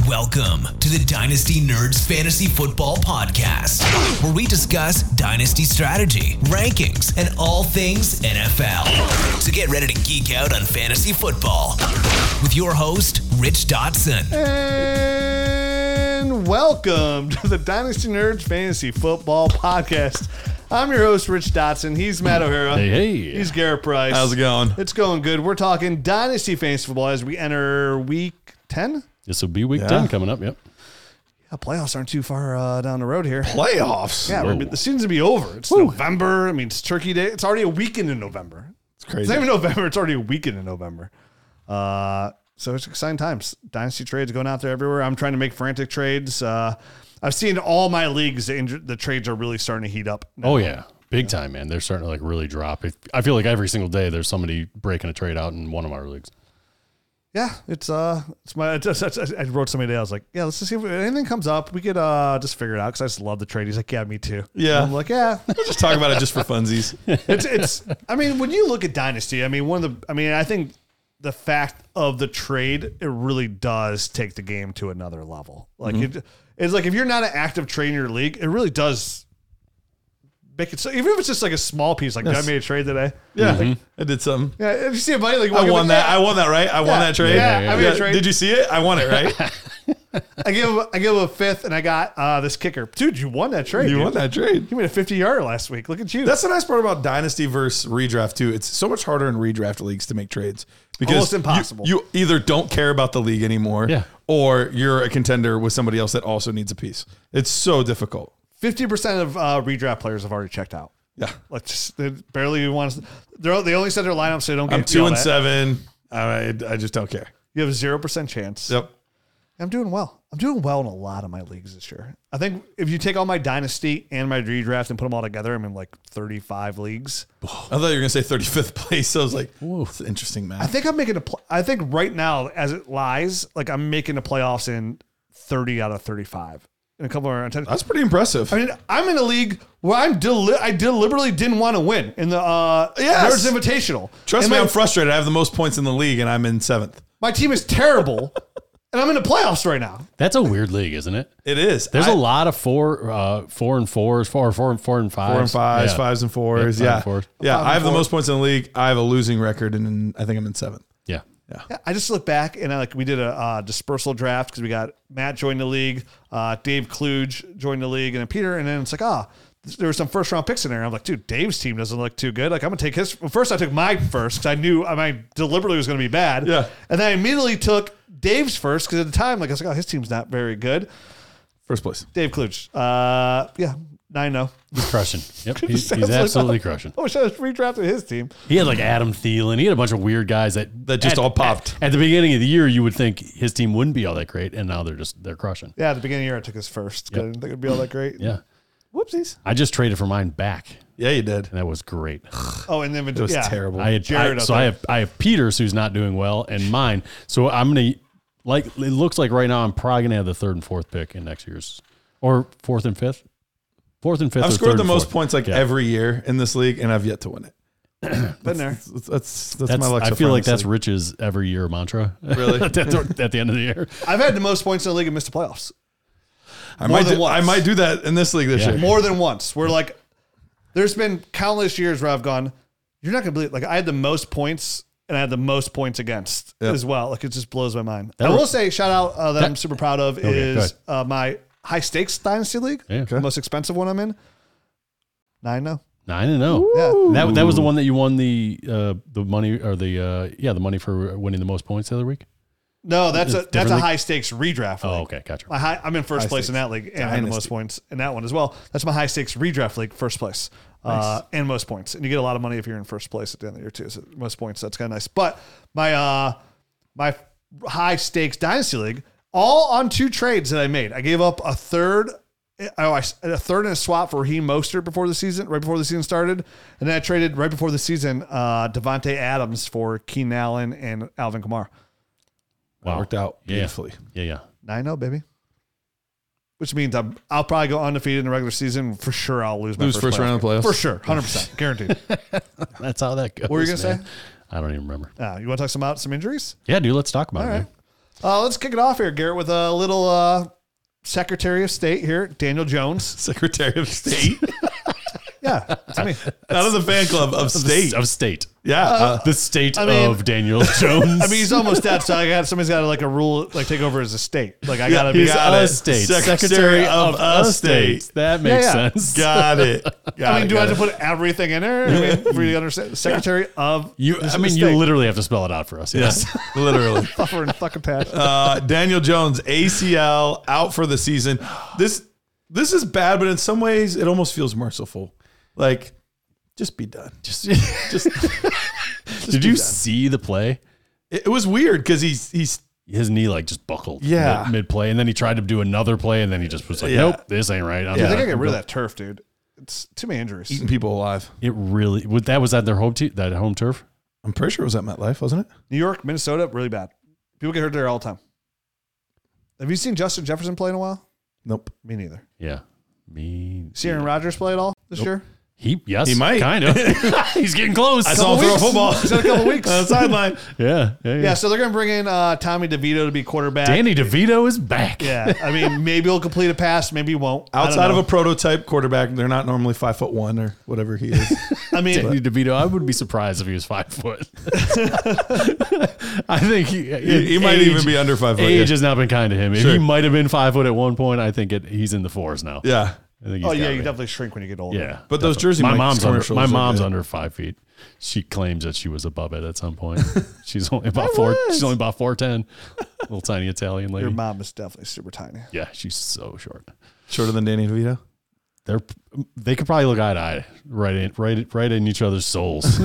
Welcome to the Dynasty Nerds Fantasy Football Podcast, where we discuss Dynasty strategy, rankings, and all things NFL. So get ready to geek out on fantasy football with your host, Rich Dotson. And welcome to the Dynasty Nerds Fantasy Football Podcast. I'm your host, Rich Dotson. He's Matt O'Hara. Hey. He's Garrett Price. How's it going? It's going good. We're talking Dynasty Fantasy Football as we enter week 10. This will be week 10 coming up, yep. Yeah, playoffs aren't too far down the road here. Playoffs? Yeah, the season's going to be over. It's November. I mean, it's Turkey Day. It's already a weekend in November. It's crazy. It's not even November. It's already a weekend in November. So it's exciting times. Dynasty trades going out there everywhere. I'm trying to make frantic trades. I've seen all my leagues, the trades are really starting to heat up now. Oh, yeah. Big time, man. They're starting to like really drop. I feel like every single day there's somebody breaking a trade out in one of our leagues. Yeah, I wrote somebody today. I was like, yeah, let's just see if anything comes up. We could just figure it out because I just love the trade. He's like, yeah, me too. Yeah. And I'm like, yeah. Just talk about it just for funsies. It's. I mean, when you look at Dynasty, I think the fact of the trade, it really does take the game to another level. Like it's like if you're not an active trader in your league, it really does make it so. Even if it's just like a small piece, like I made a trade today. Yeah, I did something. Yeah, if you see a buddy like I won that. I won that, right? I won that trade. Yeah, I made a trade. Did you see it? I won it, right? I give him a fifth, and I got this kicker. Dude, you won that trade. You won that trade. You made a 50-yarder last week. Look at you. That's the nice part about Dynasty versus redraft too. It's so much harder in redraft leagues to make trades because almost impossible. You either don't care about the league anymore, or you're a contender with somebody else that also needs a piece. It's so difficult. 50% of redraft players have already checked out. Yeah, like they barely want. They only set their lineup so they don't get. I'm 2-7. I just don't care. You have a 0% chance. Yep. I'm doing well. I'm doing well in a lot of my leagues this year. I think if you take all my dynasty and my redraft and put them all together, I'm in like 35 leagues. I thought you were gonna say 35th place. So I was like, it's an interesting math. I think I'm making I think right now, as it lies, like I'm making the playoffs in 30 out of 35. In a couple of That's pretty impressive. I mean, I'm in a league where I deliberately didn't want to win in the Nerds Invitational. Trust me, I'm frustrated. I have the most points in the league, and I'm in 7th. My team is terrible, and I'm in the playoffs right now. That's a weird league, isn't it? It is. There's a lot of 4 and 4s, 4 and 5s. 4 and 5s, 5s and 4s. Yeah. I have the most points in the league. I have a losing record, and I think I'm in 7th. Yeah, I just look back and we did a dispersal draft because we got Matt joined the league, Dave Kluge joined the league, and then Peter, and then it's like, there were some first round picks in there. I'm like, dude, Dave's team doesn't look too good. Like, I'm gonna take his. Well, first I took my first because I knew I deliberately was gonna be bad. Yeah, and then I immediately took Dave's first because at the time, like I was like, his team's not very good. First place, Dave Kluge. 9-0. He's crushing. Yep, he's absolutely crushing. I wish I was redrafted his team. He had like Adam Thielen. He had a bunch of weird guys that just all popped. At the beginning of the year, you would think his team wouldn't be all that great, and now they're crushing. Yeah, at the beginning of the year, I took his first. I didn't think it'd be all that great. Yeah. Whoopsies. I just traded for mine back. Yeah, you did. And that was great. Oh, and then it was terrible. I have Peters, who's not doing well, and mine. So I'm gonna it looks like right now I'm probably gonna have the 3rd and 4th pick in next year's, or 4th and 5th. 4th and 5th. I've scored the most points every year in this league, and I've yet to win it. Been there. That's my luck. I feel like that's Rich's every year mantra. Really? at the end of the year. I've had the most points in the league and missed the playoffs. I might do that in this league this year. More than once. We're like, there's been countless years where I've gone, you're not going to believe it. Like, I had the most points and I had the most points against as well. Like, it just blows my mind. I will say, shout out that I'm super proud of is my high stakes dynasty league. Yeah. The most expensive one I'm in. 9-0. 9-0. Yeah. That was the one that you won the money or the money for winning the most points the other week. No, that's a high stakes redraft league. Oh, okay, gotcha. I'm in first place in that league and I had the most points in that one as well. That's my high stakes redraft league, first place, and most points. And you get a lot of money if you're in first place at the end of the year too. So most points, that's kind of nice. But my high stakes dynasty league, all on 2 trades that I made. I gave up a third and a swap for Raheem Mostert right before the season started, and then I traded right before the season Devontae Adams for Keenan Allen and Alvin Kamara. Wow. Worked out beautifully. Yeah. 9-0, baby. Which means I'll probably go undefeated in the regular season. For sure, I'll lose my first round of the playoffs. For sure, 100%, guaranteed. That's how that goes. What were you gonna say? I don't even remember. You want to talk about some injuries? Yeah, dude. Let's talk about it. Man. Let's kick it off here, Garrett, with a little Secretary of State here, Daniel Jones. Secretary of State? Yeah, it's me. Out of the fan club of state. Of state. Yeah. The state of Daniel Jones. I mean, he's almost dead, so somebody's got to like a rule, like take over his estate. Like I gotta be He's a state. Secretary of a state. That makes sense. Got it. I mean, do I have to put everything in there? I mean, for you to understand, Secretary of you. I mean, you literally have to spell it out for us. Yes, literally. Buffer and fucking patch. Daniel Jones, ACL, out for the season. This is bad, but in some ways, it almost feels merciful. Like, just be done. Just Did you see the play? It was weird because his knee like just buckled mid play, and then he tried to do another play, and then he just was like, nope, this ain't right. I think I get rid of that turf, dude. It's too many injuries. Eating people alive. It really was at their home turf. I'm pretty sure it was at MetLife, wasn't it? New York, Minnesota, really bad. People get hurt there all the time. Have you seen Justin Jefferson play in a while? Nope. Me neither. Yeah. See Aaron Rodgers play at all this year? He might. Kind of. He's getting close. I saw him throw a football. He's got a couple weeks on the sideline. Yeah, so they're going to bring in Tommy DeVito to be quarterback. Danny DeVito is back. Yeah, I mean, maybe he'll complete a pass, maybe he won't. Outside of a prototype quarterback, they're not normally 5'1" or whatever he is. I mean, Danny DeVito, I would be surprised if he was 5 foot. I think he might even be under 5 foot. Age has not been kind to him. If he might have been 5 foot at one point, I think he's in the 4s now. Yeah. You definitely shrink when you get older. Yeah, but those jersey mom's under 5 feet. She claims that she was above it at some point. She's only about 4. She's only about 4'10". Little tiny Italian lady. Your mom is definitely super tiny. Yeah, she's so short. Shorter than Danny DeVito. They could probably look eye to eye, right in each other's souls.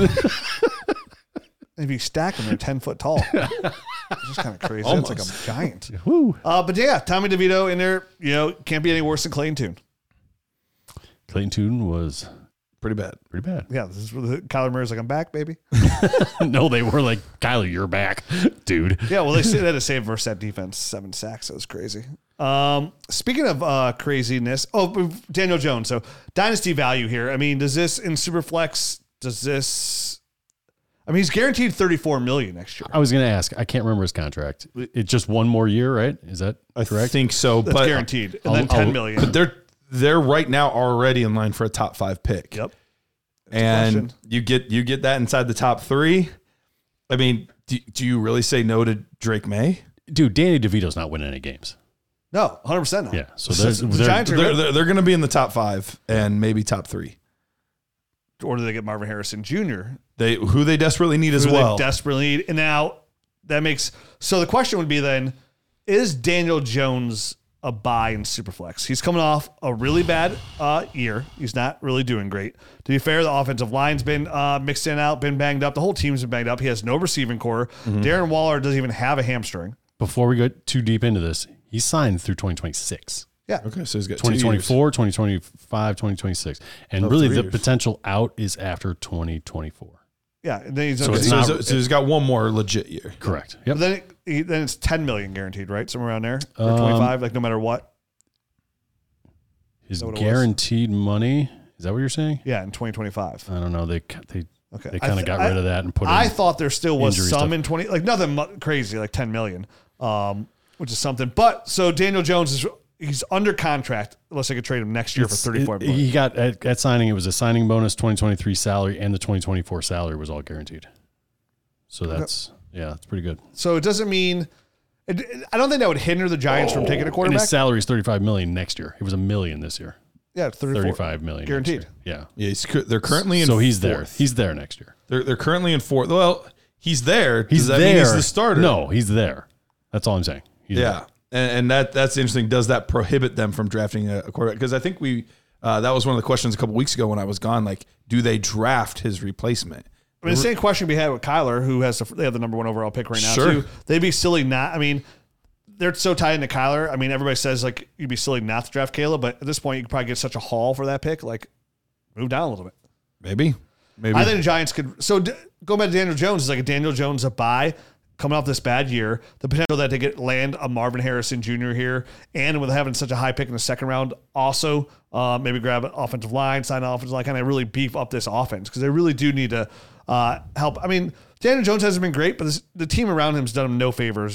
If you stack them, they're 10 foot tall. It's just kind of crazy. Almost. It's like a giant. Woo. But yeah, Tommy DeVito in there. Can't be any worse than Clayton Tune. Clayton Tune was pretty bad. Yeah, this is where Kyler Murray's like, I'm back, baby. No, they were like, Kyler, you're back, dude. Yeah, well, they had to save versus that defense, 7 sacks. That was crazy. Speaking of craziness, Daniel Jones. So dynasty value here. I mean, does this in Superflex? I mean, he's guaranteed $34 million next year. I was going to ask. I can't remember his contract. It's just one more year, right? Is that correct? I think so. That's guaranteed, and then $10 million. But they're right now already in line for a top 5 pick. Yep. And you get that inside the top 3. I mean, do you really say no to Drake May? Dude, Danny DeVito's not winning any games. No, 100% not. Yeah. So the Giants they're going to be in the top 5 and maybe top 3. Or do they get Marvin Harrison Jr.? Who they desperately need as well. They desperately need. And now so the question would be then, is Daniel Jones a buy in Superflex? He's coming off a really bad year. He's not really doing great. To be fair, the offensive line's been mixed in and out, been banged up. The whole team's been banged up. He has no receiving core. Mm-hmm. Darren Waller doesn't even have a hamstring. Before we go too deep into this, he's signed through 2026. Yeah. Okay, so he's got 2024, 2025, 2026. And really the potential out is after 2024. Yeah, and then so he's got one more legit year. Correct. Yep. Then it's $10 million guaranteed, right? Somewhere around there, or 25, like no matter what. His guaranteed money. Is that what you're saying? Yeah, in 2025. I don't know. They kind of got rid of that and put. I thought there still was some stuff in 20, like nothing crazy, like 10 million, which is something. But so Daniel Jones he's under contract unless they could trade him next year for $34 million. He got at signing. It was a signing bonus, 2023 salary, and the 2024 salary was all guaranteed. So that's pretty good. So it doesn't mean. I don't think that would hinder the Giants from taking a quarterback. And his salary is $35 million next year. It was $1 million this year. Yeah, $35 million guaranteed. Yeah. They're currently in. So he's fourth. there. He's there next year. They're currently in 4th. Well, he's there. Does that mean he's the starter? No, he's there. That's all I'm saying. He's there. And that's interesting. Does that prohibit them from drafting a quarterback? Because I think that was one of the questions a couple weeks ago when I was gone. Like, do they draft his replacement? I mean, the same question we had with Kyler, who they have the number 1 overall pick right now too. They'd be silly not. I mean, they're so tied into Kyler. I mean, everybody says like you'd be silly not to draft Caleb, but at this point you could probably get such a haul for that pick. Like, move down a little bit. Maybe. I think the Giants could. So going back to Daniel Jones, is like a Daniel Jones a buy. Coming off this bad year, the potential that they land a Marvin Harrison Jr. here, and with having such a high pick in the second round, also maybe grab an offensive line, sign an offensive line, kind of really beef up this offense because they really do need to help. I mean, Daniel Jones hasn't been great, but the team around him has done him no favors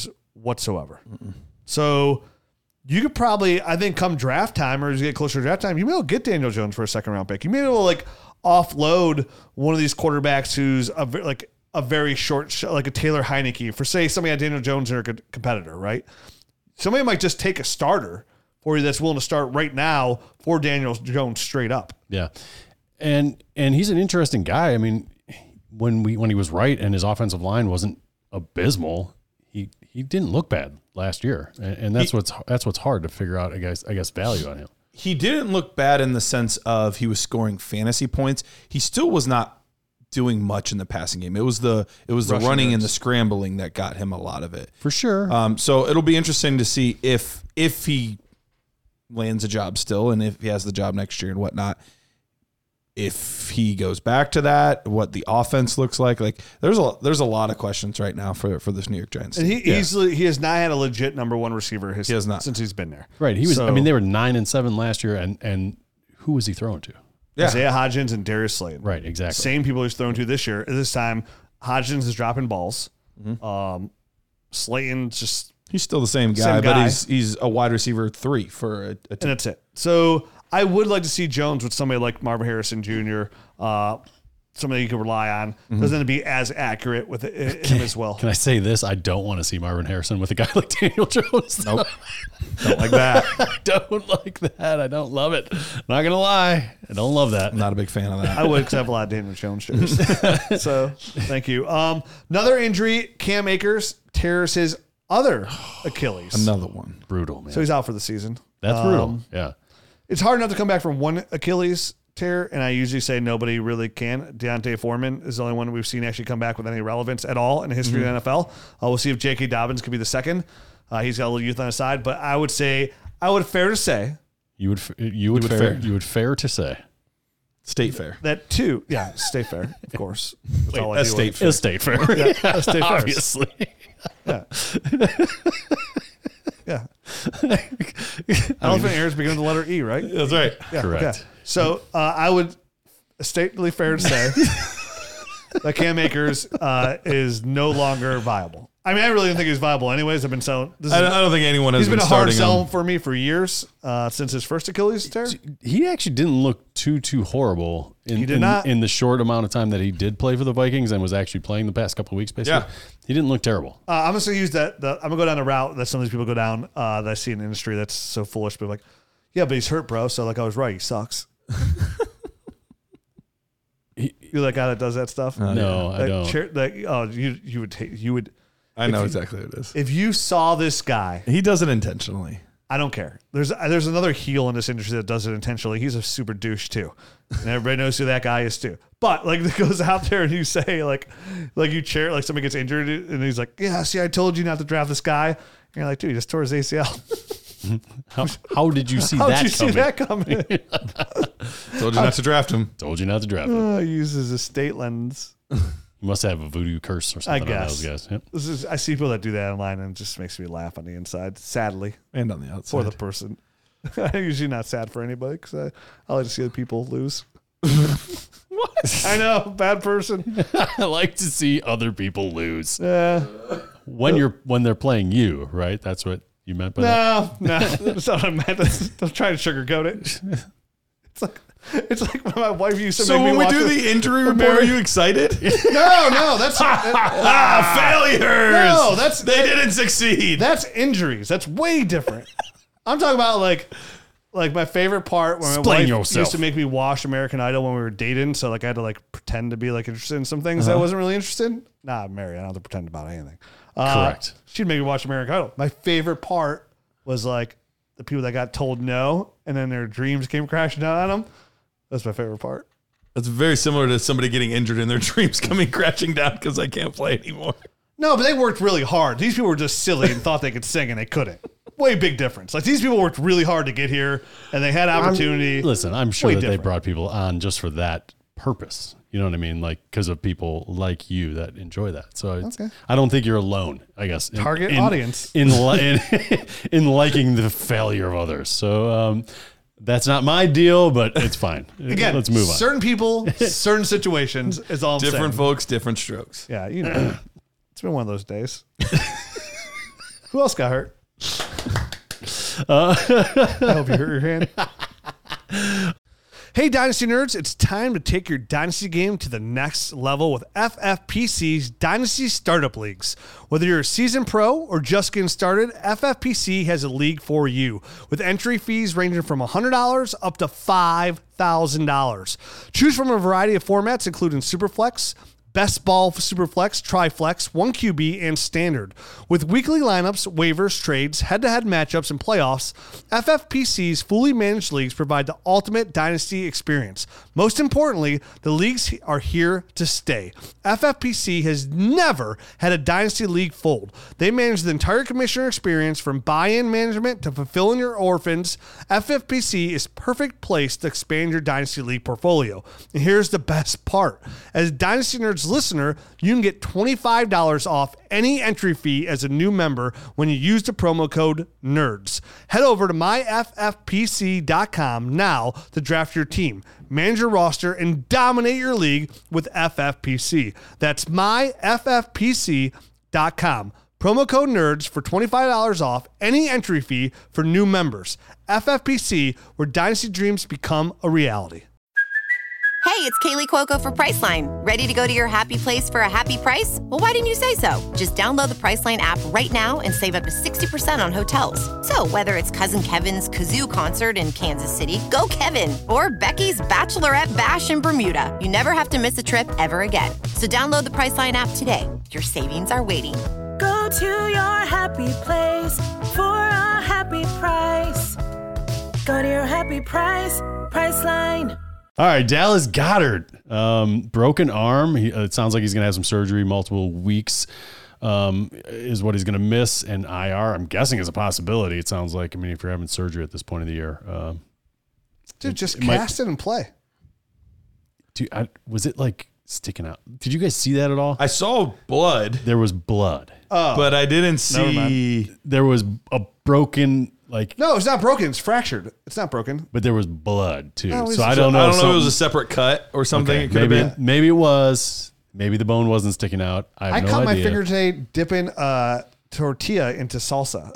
whatsoever. So you could probably, I think, come draft time or as you get closer to draft time, you may be able to get Daniel Jones for a second round pick. You may be able to like offload one of these quarterbacks who's a very short, like a Taylor Heineke for say somebody had Daniel Jones or a competitor, right? Somebody might just take a starter for you that's willing to start right now for Daniel Jones straight up. Yeah. And he's an interesting guy. I mean, when he was right and his offensive line wasn't abysmal, he didn't look bad last year. And that's what's hard to figure out, I guess value on him. He didn't look bad in the sense of he was scoring fantasy points. He still was not doing much in the passing game. It was the running and the scrambling that got him a lot of it. For sure. So it'll be interesting to see if he lands a job still and if he has the job next year and whatnot. If he goes back to that, what the offense looks like. Like there's a lot of questions right now for this New York Giants team. And he has not had a legit number one receiver he has not. Since he's been there. Right. He was they were 9-7 last year and who was he throwing to? Yeah. Isaiah Hodgins and Darius Slayton. Right, exactly. Same people he's thrown to this year. At this time, Hodgins is dropping balls. Slayton's just... He's still the same guy, but he's a wide receiver 3 for a team. And that's it. So I would like to see Jones with somebody like Marvin Harrison Jr., somebody you can rely on. Doesn't be as accurate with him as well. Can I say this? I don't want to see Marvin Harrison with a guy like Daniel Jones. Nope. Don't like that. I don't like that. I don't love it. Not going to lie. I don't love that. I'm not a big fan of that. I would, because I have a lot of Daniel Jones shirts. So thank you. Another injury, Cam Akers tears his other Achilles. Another one. Brutal, man. So he's out for the season. That's brutal. Yeah. It's hard enough to come back from one Achilles tear, and I usually say nobody really can. Deontay Foreman is the only one we've seen actually come back with any relevance at all in the history of the NFL. We'll see if J.K. Dobbins could be the second. He's got a little youth on his side, but I would fair to say you would fair to say State Fair. that too. Yeah, State Fair, of course. That's State Fair. It's State Fair. Yeah, State Fair. Obviously. Yeah. Yeah. Elephant ears begin with the letter E, right? That's right. Yeah, Correct. okay. So I would stately fair to say that Cam Akers is no longer viable. I mean, I really didn't think he was viable anyways. I've been selling. I don't think anyone has been a hard starting sell him. for me for years since his first Achilles tear. He actually didn't look too horrible in the short amount of time that he did play for the Vikings and was actually playing the past couple of weeks, basically. Yeah. He didn't look terrible. I'm just going to use that. I'm going to go down a route that some of these people go down that I see in the industry that's so foolish. But like, yeah, but he's hurt, bro. So like I was right. He sucks. You're that guy that does that stuff? No, I don't. You would. I know exactly what it is. If you saw this guy, he does it intentionally. I don't care. There's another heel in this industry that does it intentionally. He's a super douche too, and everybody knows who that guy is too. But like, that goes out there and you say like you cheer like somebody gets injured and he's like, yeah, see, I told you not to draft this guy. And you're like, dude, he just tore his ACL. How did you see that coming? Told you not to draft him. Told you not to draft him. He uses a state lens. You must have a voodoo curse or something. I guess. On those guys. Yep. I see people that do that online and it just makes me laugh on the inside, sadly. And on the outside. For the person. I'm usually not sad for anybody because I like to see the people lose. What? I know, bad person. I like to see other people lose. Yeah. When they're playing you, right? That's what you meant by that? No, that's not what I meant. I'm trying to sugarcoat it. It's like when my wife used to make me watch. So when we do the injury report, are you excited? No, that's failures. No, they didn't succeed. That's injuries. That's way different. I'm talking about like my favorite part when my wife used to make me watch American Idol when we were dating. So like I had to like pretend to be like interested in some things I wasn't really interested in. Nah, I'm married. I don't have to pretend about anything. Correct. She'd make me watch American Idol. My favorite part was like the people that got told no and then their dreams came crashing down on them. That's my favorite part. That's very similar to somebody getting injured and their dreams coming crashing down because I can't play anymore. No, but they worked really hard. These people were just silly and thought they could sing and they couldn't. Way big difference. Like these people worked really hard to get here and they had opportunity. I'm sure that they brought people on just for that purpose. You know what I mean? Like because of people like you that enjoy that. So I don't think you're alone, I guess. Target audience. In liking the failure of others. So that's not my deal, but it's fine. Again, let's move on. Certain people, certain situations is all I'm different saying. Folks, different strokes. Yeah, you know. It's been one of those days. Who else got hurt? I hope you hurt your hand. Hey, Dynasty Nerds, it's time to take your Dynasty game to the next level with FFPC's Dynasty Startup Leagues. Whether you're a seasoned pro or just getting started, FFPC has a league for you with entry fees ranging from $100 up to $5,000. Choose from a variety of formats, including Superflex, Best Ball Superflex, Triflex, 1QB, and Standard. With weekly lineups, waivers, trades, head-to-head matchups, and playoffs, FFPC's fully managed leagues provide the ultimate dynasty experience. Most importantly, the leagues are here to stay. FFPC has never had a dynasty league fold. They manage the entire commissioner experience from buy-in management to fulfilling your orphans. FFPC is perfect place to expand your dynasty league portfolio. And here's the best part. As Dynasty Nerds listener, you can get $25 off any entry fee as a new member when you use the promo code NERDS. Head over to myffpc.com now to draft your team, manage your roster, and dominate your league with FFPC. That's myffpc.com. Promo code NERDS for $25 off any entry fee for new members. FFPC, where dynasty dreams become a reality. Hey, it's Kaylee Cuoco for Priceline. Ready to go to your happy place for a happy price? Well, why didn't you say so? Just download the Priceline app right now and save up to 60% on hotels. So whether it's Cousin Kevin's Kazoo Concert in Kansas City, go Kevin, or Becky's Bachelorette Bash in Bermuda, you never have to miss a trip ever again. So download the Priceline app today. Your savings are waiting. Go to your happy place for a happy price. Go to your happy price, Priceline. All right, Dallas Goedert, broken arm. It sounds like he's going to have some surgery, multiple weeks is what he's going to miss. And IR, I'm guessing, is a possibility. It sounds like, I mean, if you're having surgery at this point of the year. Dude, just cast it and play. Dude, was it like sticking out? Did you guys see that at all? I saw blood. There was blood. But I didn't see. There was a broken... No, it's not broken. It's fractured. It's not broken. But there was blood too. No, so I don't know. I don't know if it was a separate cut or something. Okay, It could have been. Maybe it was. Maybe the bone wasn't sticking out. I cut my finger today dipping tortilla into salsa.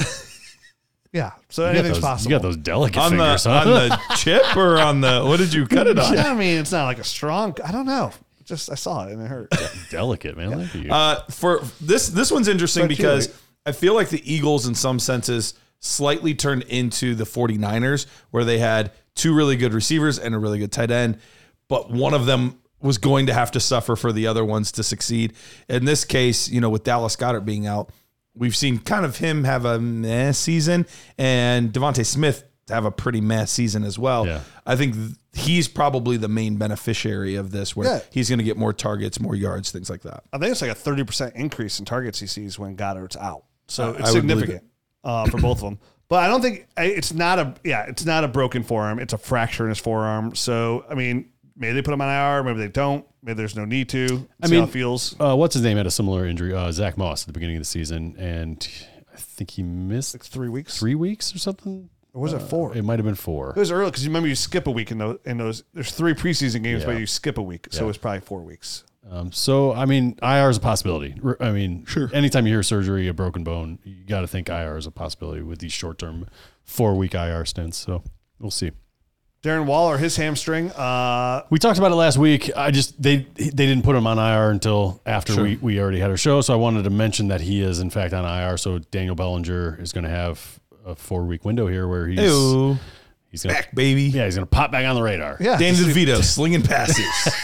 Yeah, so anything's possible. You got those delicate On fingers, the, huh? on the chip or on the, what did you cut it on? I mean, it's not like a strong, I don't know. Just, I saw it and it hurt. Delicate, man. For this one's interesting because cute. I feel like the Eagles in some senses slightly turned into the 49ers where they had two really good receivers and a really good tight end, but one of them was going to have to suffer for the other ones to succeed. In this case, with Dallas Goedert being out, we've seen kind of him have a meh season and Devontae Smith have a pretty meh season as well. Yeah. I think he's probably the main beneficiary of this where he's going to get more targets, more yards, things like that. I think it's like a 30% increase in targets he sees when Goddard's out. So it's significant for both of them. But I don't think it's not a broken forearm. It's a fracture in his forearm. So, I mean, maybe they put him on IR, maybe they don't. Maybe there's no need to. See how it feels. What's his name had a similar injury? Zach Moss at the beginning of the season, and I think he missed like 3 weeks. 3 weeks or something. Or was it 4? It might have been 4. It was early because you remember you skip a week in those. There's 3 preseason games, but you skip a week, so it was probably 4 weeks. So I mean, IR is a possibility. I mean, sure. Anytime you hear surgery, a broken bone, you got to think IR is a possibility with these short-term 4-week IR stints. So we'll see. Darren Waller, his hamstring. We talked about it last week. They didn't put him on IR until after we already had our show. So I wanted to mention that he is in fact on IR. So Daniel Bellinger is going to have a 4-week window here where he's gonna, back, baby. Yeah, he's going to pop back on the radar. Yeah, Dan DeVito slinging passes.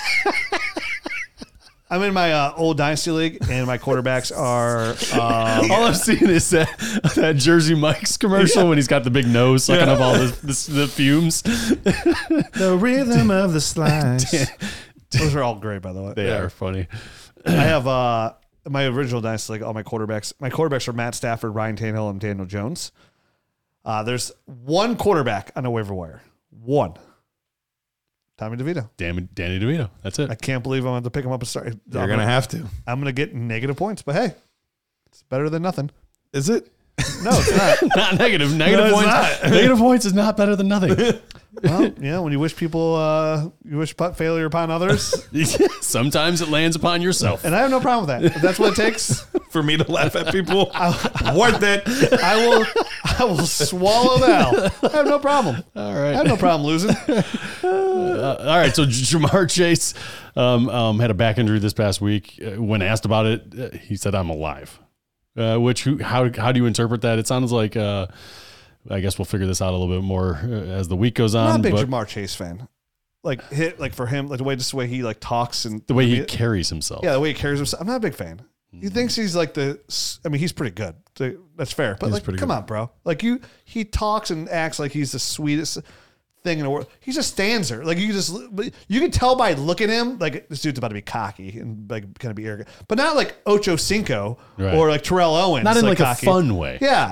I'm in my old Dynasty League, and my quarterbacks are... all I've seen is that Jersey Mike's commercial when he's got the big nose sucking up all the fumes. The rhythm of the slice. Those are all great, by the way. They are funny. I have my original Dynasty League, all my quarterbacks. My quarterbacks are Matt Stafford, Ryan Tannehill, and Daniel Jones. There's one quarterback on the waiver wire. One. Tommy DeVito. Danny DeVito. That's it. I can't believe I'm going to pick him up and start. You're going to have to. I'm going to get negative points, but hey, it's better than nothing. Is it? No, it's not. Not negative. Negative points. Negative points is not better than nothing. Well, when you wish people, you wish failure upon others, Sometimes it lands upon yourself. and I have no problem with that. If that's what it takes, For me to laugh at people, worth it. I will swallow that. I have no problem. All right. I have no problem losing. All right, so Ja'Marr Chase had a back injury this past week. When asked about it, he said, "I'm alive." How do you interpret that? It sounds like I guess we'll figure this out a little bit more as the week goes on. I'm not a big but Ja'Marr Chase fan. For him, like the way he like talks and the way he carries himself. Yeah, the way he carries himself. I'm not a big fan. He thinks he's like he's pretty good. That's fair. But come on, bro. He talks and acts like he's the sweetest thing in the world. He just stands there. Like you can tell by looking at him, like this dude's about to be cocky and like kind of be arrogant, but not like Ocho Cinco or like Terrell Owens. Not in like cocky. a fun way. Yeah,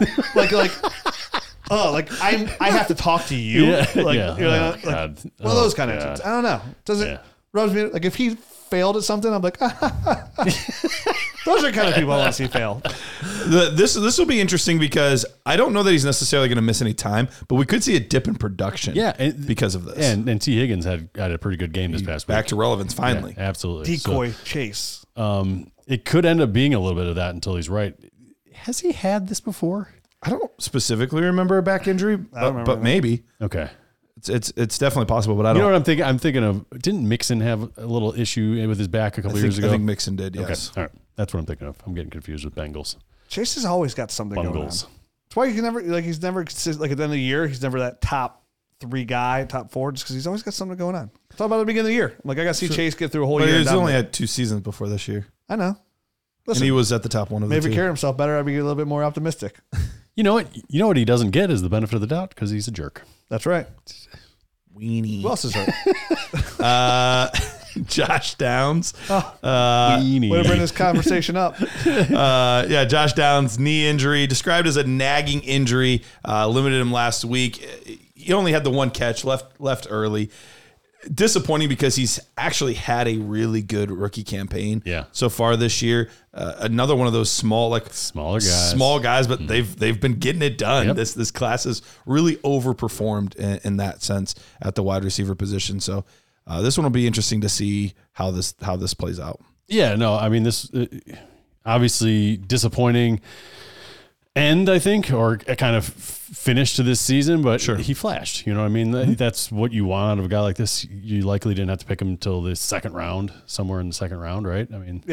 I have to talk to you. Yeah. God. One of those kind of attitudes. I don't know. Doesn't rubs me like if he failed at something, I'm like, those are the kind of people I want to see fail. This will be interesting because I don't know that he's necessarily going to miss any time, but we could see a dip in production. Because of this. And T. Higgins had a pretty good game this past week. Back to relevance finally. Yeah, absolutely. Decoy Chase. It could end up being a little bit of that until he's right. Has he had this before? I don't specifically remember a back injury, but maybe. Okay. It's definitely possible, but I don't. You know what I'm thinking? I'm thinking of, didn't Mixon have a little issue with his back a couple years ago? I think Mixon did, yes. Okay. All right. That's what I'm thinking of. I'm getting confused with Bengals. Chase has always got something going on. That's why he's never at the end of the year, he's never that top 3 guy, top 4, just because he's always got something going on. I thought about it at the beginning of the year. I'm like, I got to see Chase get through a whole year. He's only had 2 seasons before this year. I know. Listen, and he was at the top one of the 2. Maybe carry himself better. I'd be a little bit more optimistic. You know what he doesn't get is the benefit of the doubt because he's a jerk. That's right. Weenie. Who else is hurt? Josh Downs. Weenie. Way to bring this conversation up. Josh Downs, knee injury, described as a nagging injury, limited him last week. He only had the 1 catch, left early. Disappointing because he's actually had a really good rookie campaign so far this year. Another one of those smaller guys, but they've been getting it done. Yep. This class has really overperformed in that sense at the wide receiver position. So this one will be interesting to see how this plays out. Yeah, no, I mean this obviously disappointing end, I think, or a kind of finish to this season, but he flashed. You know what I mean? Mm-hmm. That's what you want out of a guy like this. You likely didn't have to pick him until the second round, somewhere in the second round, right? I mean,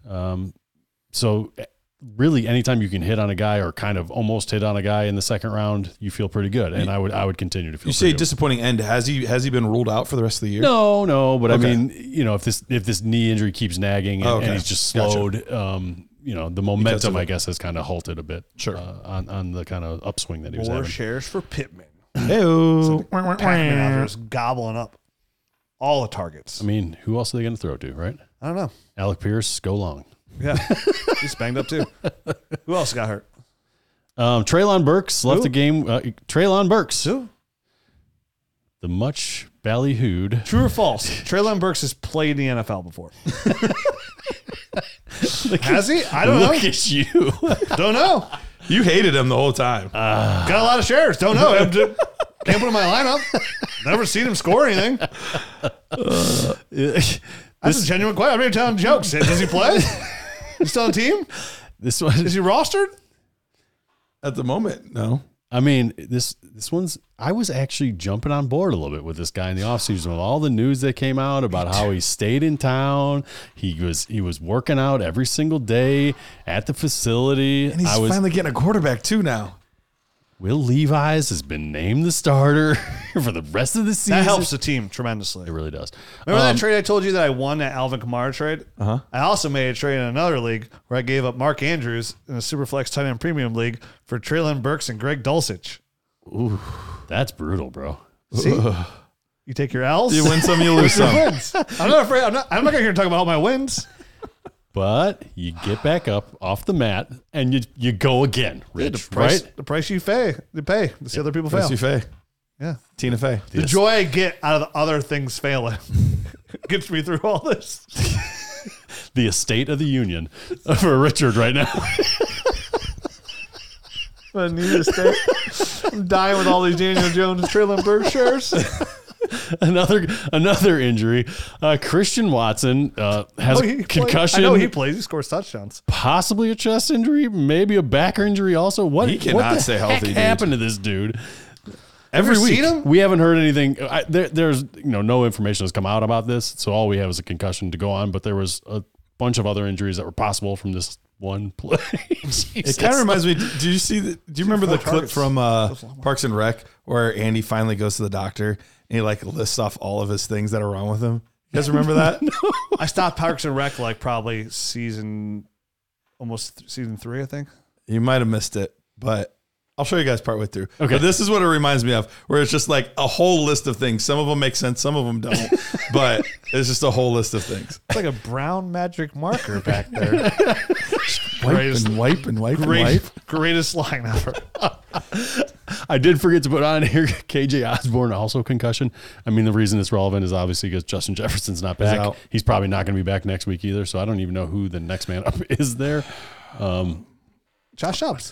so really anytime you can hit on a guy or kind of almost hit on a guy in the second round, you feel pretty good. And I would continue to feel. You say disappointing end. Has he been ruled out for the rest of the year? No, but I mean, if this knee injury keeps nagging and he's just slowed, the momentum, I guess, has kind of halted a bit. On the kind of upswing that he was having. More shares for Pittman. Hey-o. Pac-Man out there is gobbling up all the targets. I mean, who else are they going to throw to, right? I don't know. Alec Pierce, go long. Yeah, he's banged up too. Who else got hurt? Treylon Burks left the game. Treylon Burks. Who? The much ballyhooed. True or false? Treylon Burks has played in the NFL before. Has he? I don't know. Look at you. Don't know. You hated him the whole time. Got a lot of shares. Don't know. Can't put him in my lineup. Never seen him score anything. That's a genuine question. I'm here telling jokes. Does he play? He's still on the team? This one is he rostered? At the moment, no. I mean, this one's. I was actually jumping on board a little bit with this guy in the offseason with all the news that came out about how he stayed in town. He was working out every single day at the facility. And he's finally getting a quarterback too now. Will Levis has been named the starter for the rest of the season. That helps the team tremendously. It really does. Remember that trade I told you that I won, that Alvin Kamara trade? Uh-huh. I also made a trade in another league where I gave up Mark Andrews in a Superflex tight end premium league for Treylon Burks and Greg Dulcich. Ooh, that's brutal, bro. See? You take your L's. You win some, you lose some. Wins. I'm not afraid. I'm not going to hear talk about all my wins. But you get back up off the mat and you go again, Rich, right? The price you pay to see other people fail. You pay. Yeah. Tina Fey. The joy I get out of the other things failing gets me through all this. The estate of the union for Richard right now. I need to stay. I'm dying with all these Daniel Jones and Traylon Burks shares. Another injury. Christian Watson has a concussion. I know he plays. He scores touchdowns. Possibly a chest injury, maybe a back injury also. He cannot stay healthy, dude. Happened to this dude? Ever Every week, seen him? we haven't heard anything. There's no information has come out about this, so all we have is a concussion to go on. But there was a bunch of other injuries that were possible from this one play. It kind of reminds me. Do you remember the clip from Parks and Rec where Andy finally goes to the doctor and he like lists off all of his things that are wrong with him? You guys remember that? No. I stopped Parks and Rec like probably almost season 3, I think. You might have missed it, but I'll show you guys partway through. Okay. But this is what it reminds me of, where it's just like a whole list of things. Some of them make sense, some of them don't. But it's just a whole list of things. It's like a brown magic marker back there. Wipe. Greatest line ever. I did forget to put on here KJ Osborne, also concussion. I mean, the reason it's relevant is obviously because Justin Jefferson's not back. He's probably not going to be back next week either. So I don't even know who the next man up is there. Josh Dobbs.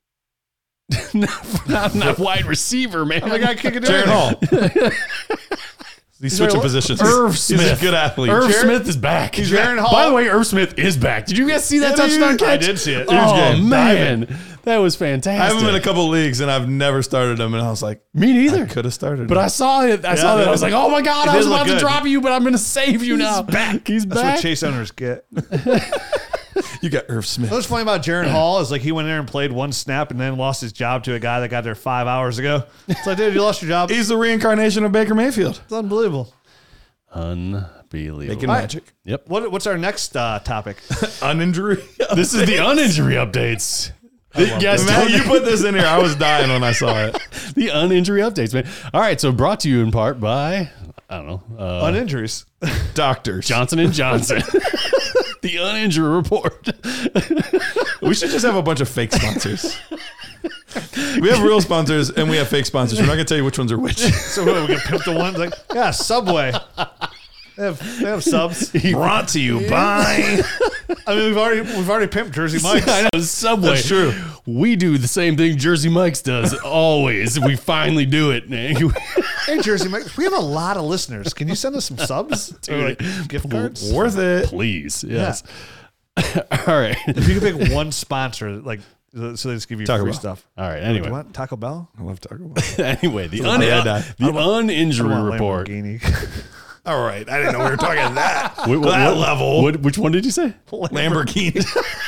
not wide receiver, man. I'm the guy kicking Jaron Hall. He's switching positions. Irv Smith. He's a good athlete. Irv Smith is back. Jaron Hall. By the way, Irv Smith is back. Did you guys see that touchdown catch? I did see it. Oh, man. That was fantastic. I have him in a couple leagues, and I've never started him, and I was like, me neither. I could have started But him. I saw it. I saw that. I was like, oh, my God. I was about to good. drop you, but I'm going to save you now. Back. He's That's back. what Chase owners get. You got Irv Smith. What's funny about Jaron Hall is like he went in there and played one snap and then lost his job to a guy that got there 5 hours ago. It's like, dude, you lost your job. He's the reincarnation of Baker Mayfield. It's unbelievable. Unbelievable. Making magic. Yep. What's our next topic? Uninjury. This is the uninjury updates. Yes, Matt, you put this in here. I was dying when I saw it. The uninjury updates, man. All right, so brought to you in part by, I don't know. On injuries. Doctors. Johnson & Johnson. The uninjury report. We should just have a bunch of fake sponsors. We have real sponsors and we have fake sponsors. We're not going to tell you which ones are which. So we can pimp the ones like, yeah, Subway. They have subs. Brought to you by. I mean, we've already pimped Jersey Mike's. I know, Subway. That's true. We do the same thing Jersey Mike's does always. We finally do it. Hey, Jersey Mike's, we have a lot of listeners. Can you send us some subs? Dude, or like gift cards? Worth it. Please. Yes. All right. If you could pick one sponsor, like, so they just give you Taco free Bell. stuff. All right. Do Anyway. you want Taco Bell? I love Taco Bell. Anyway, the I want uninjury report. Lamborghini. All right. I didn't know we were talking that. What level. Which one did you say? Lamborghini.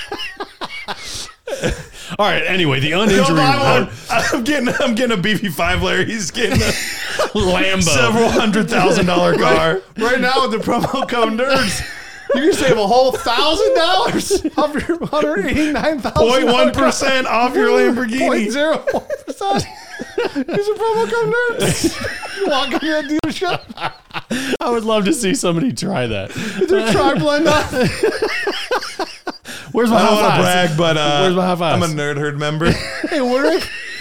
All right. Anyway, the uninjury report. I'm getting a BB5 Larry. He's getting a Lambo. several $100,000 car. Right now with the promo code NERDS, you can save a whole $1,000 off your $189,000. 0.1% off your Lamborghini. 0.01%. Use a promo code NERDS. You walk into that dealership. I would love to see somebody try that. Try blend up. Where's my I don't high want to fives? brag, but Where's my high fives? I'm a Nerd Herd member. Hey, where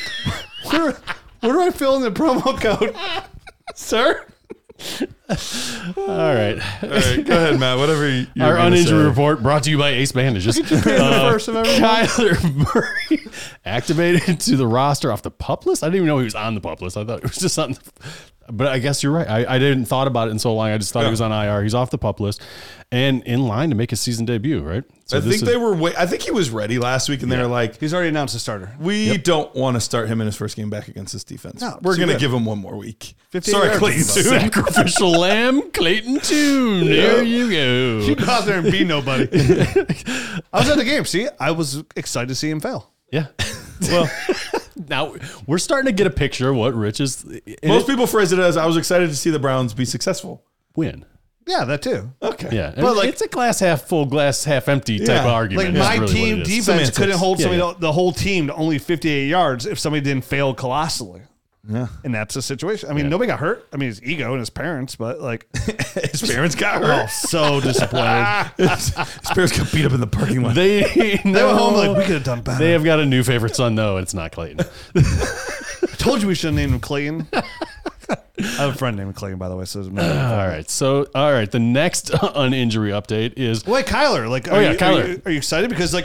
do I fill in the promo code, sir? All right. All right, go ahead, Matt. Whatever you're Our gonna uninjury say. report brought to you by Ace Bandages. First of everyone. Kyler Murray activated to the roster off the PUP list. I didn't even know he was on the PUP list. I thought it was just on the, but I guess you're right. I didn't thought about it in so long. I just thought he was on IR. He's off the PUP list and in line to make his season debut, right? So I think he was ready last week, and they were like, He's already announced a starter. we don't want to start him in his first game back against this defense. No, We're too going to good. give him one more week. 58 Sorry, yards Clayton is Tune. Sacrificial lamb, Clayton Tune. There you go. You go out there and be nobody. I was at the game. See, I was excited to see him fail. Yeah. Well, now we're starting to get a picture of what Rich is. Most people phrase it as, I was excited to see the Browns be successful. win. Yeah, that too. Okay. Yeah, But like- it's a glass half full, glass half empty type of Yeah. argument. Like is my really team what it is. defense Semantics. couldn't hold Yeah, somebody the whole team to only 58 yards if somebody didn't fail colossally. Yeah. And that's the situation. I mean, nobody got hurt. I mean, his ego and his parents, but like, His parents got oh, hurt. so disappointed. His parents got beat up in the parking lot. They They went home like, we could have done better. They have got a new favorite son, though. It's not Clayton. I told you we should have named him Clayton. I have a friend named Clayton, by the way. So it doesn't matter. All right. So, all right. The next uninjury update is Wait, Kyler. Like, Oh, yeah, Kyler. Are you excited? Because like,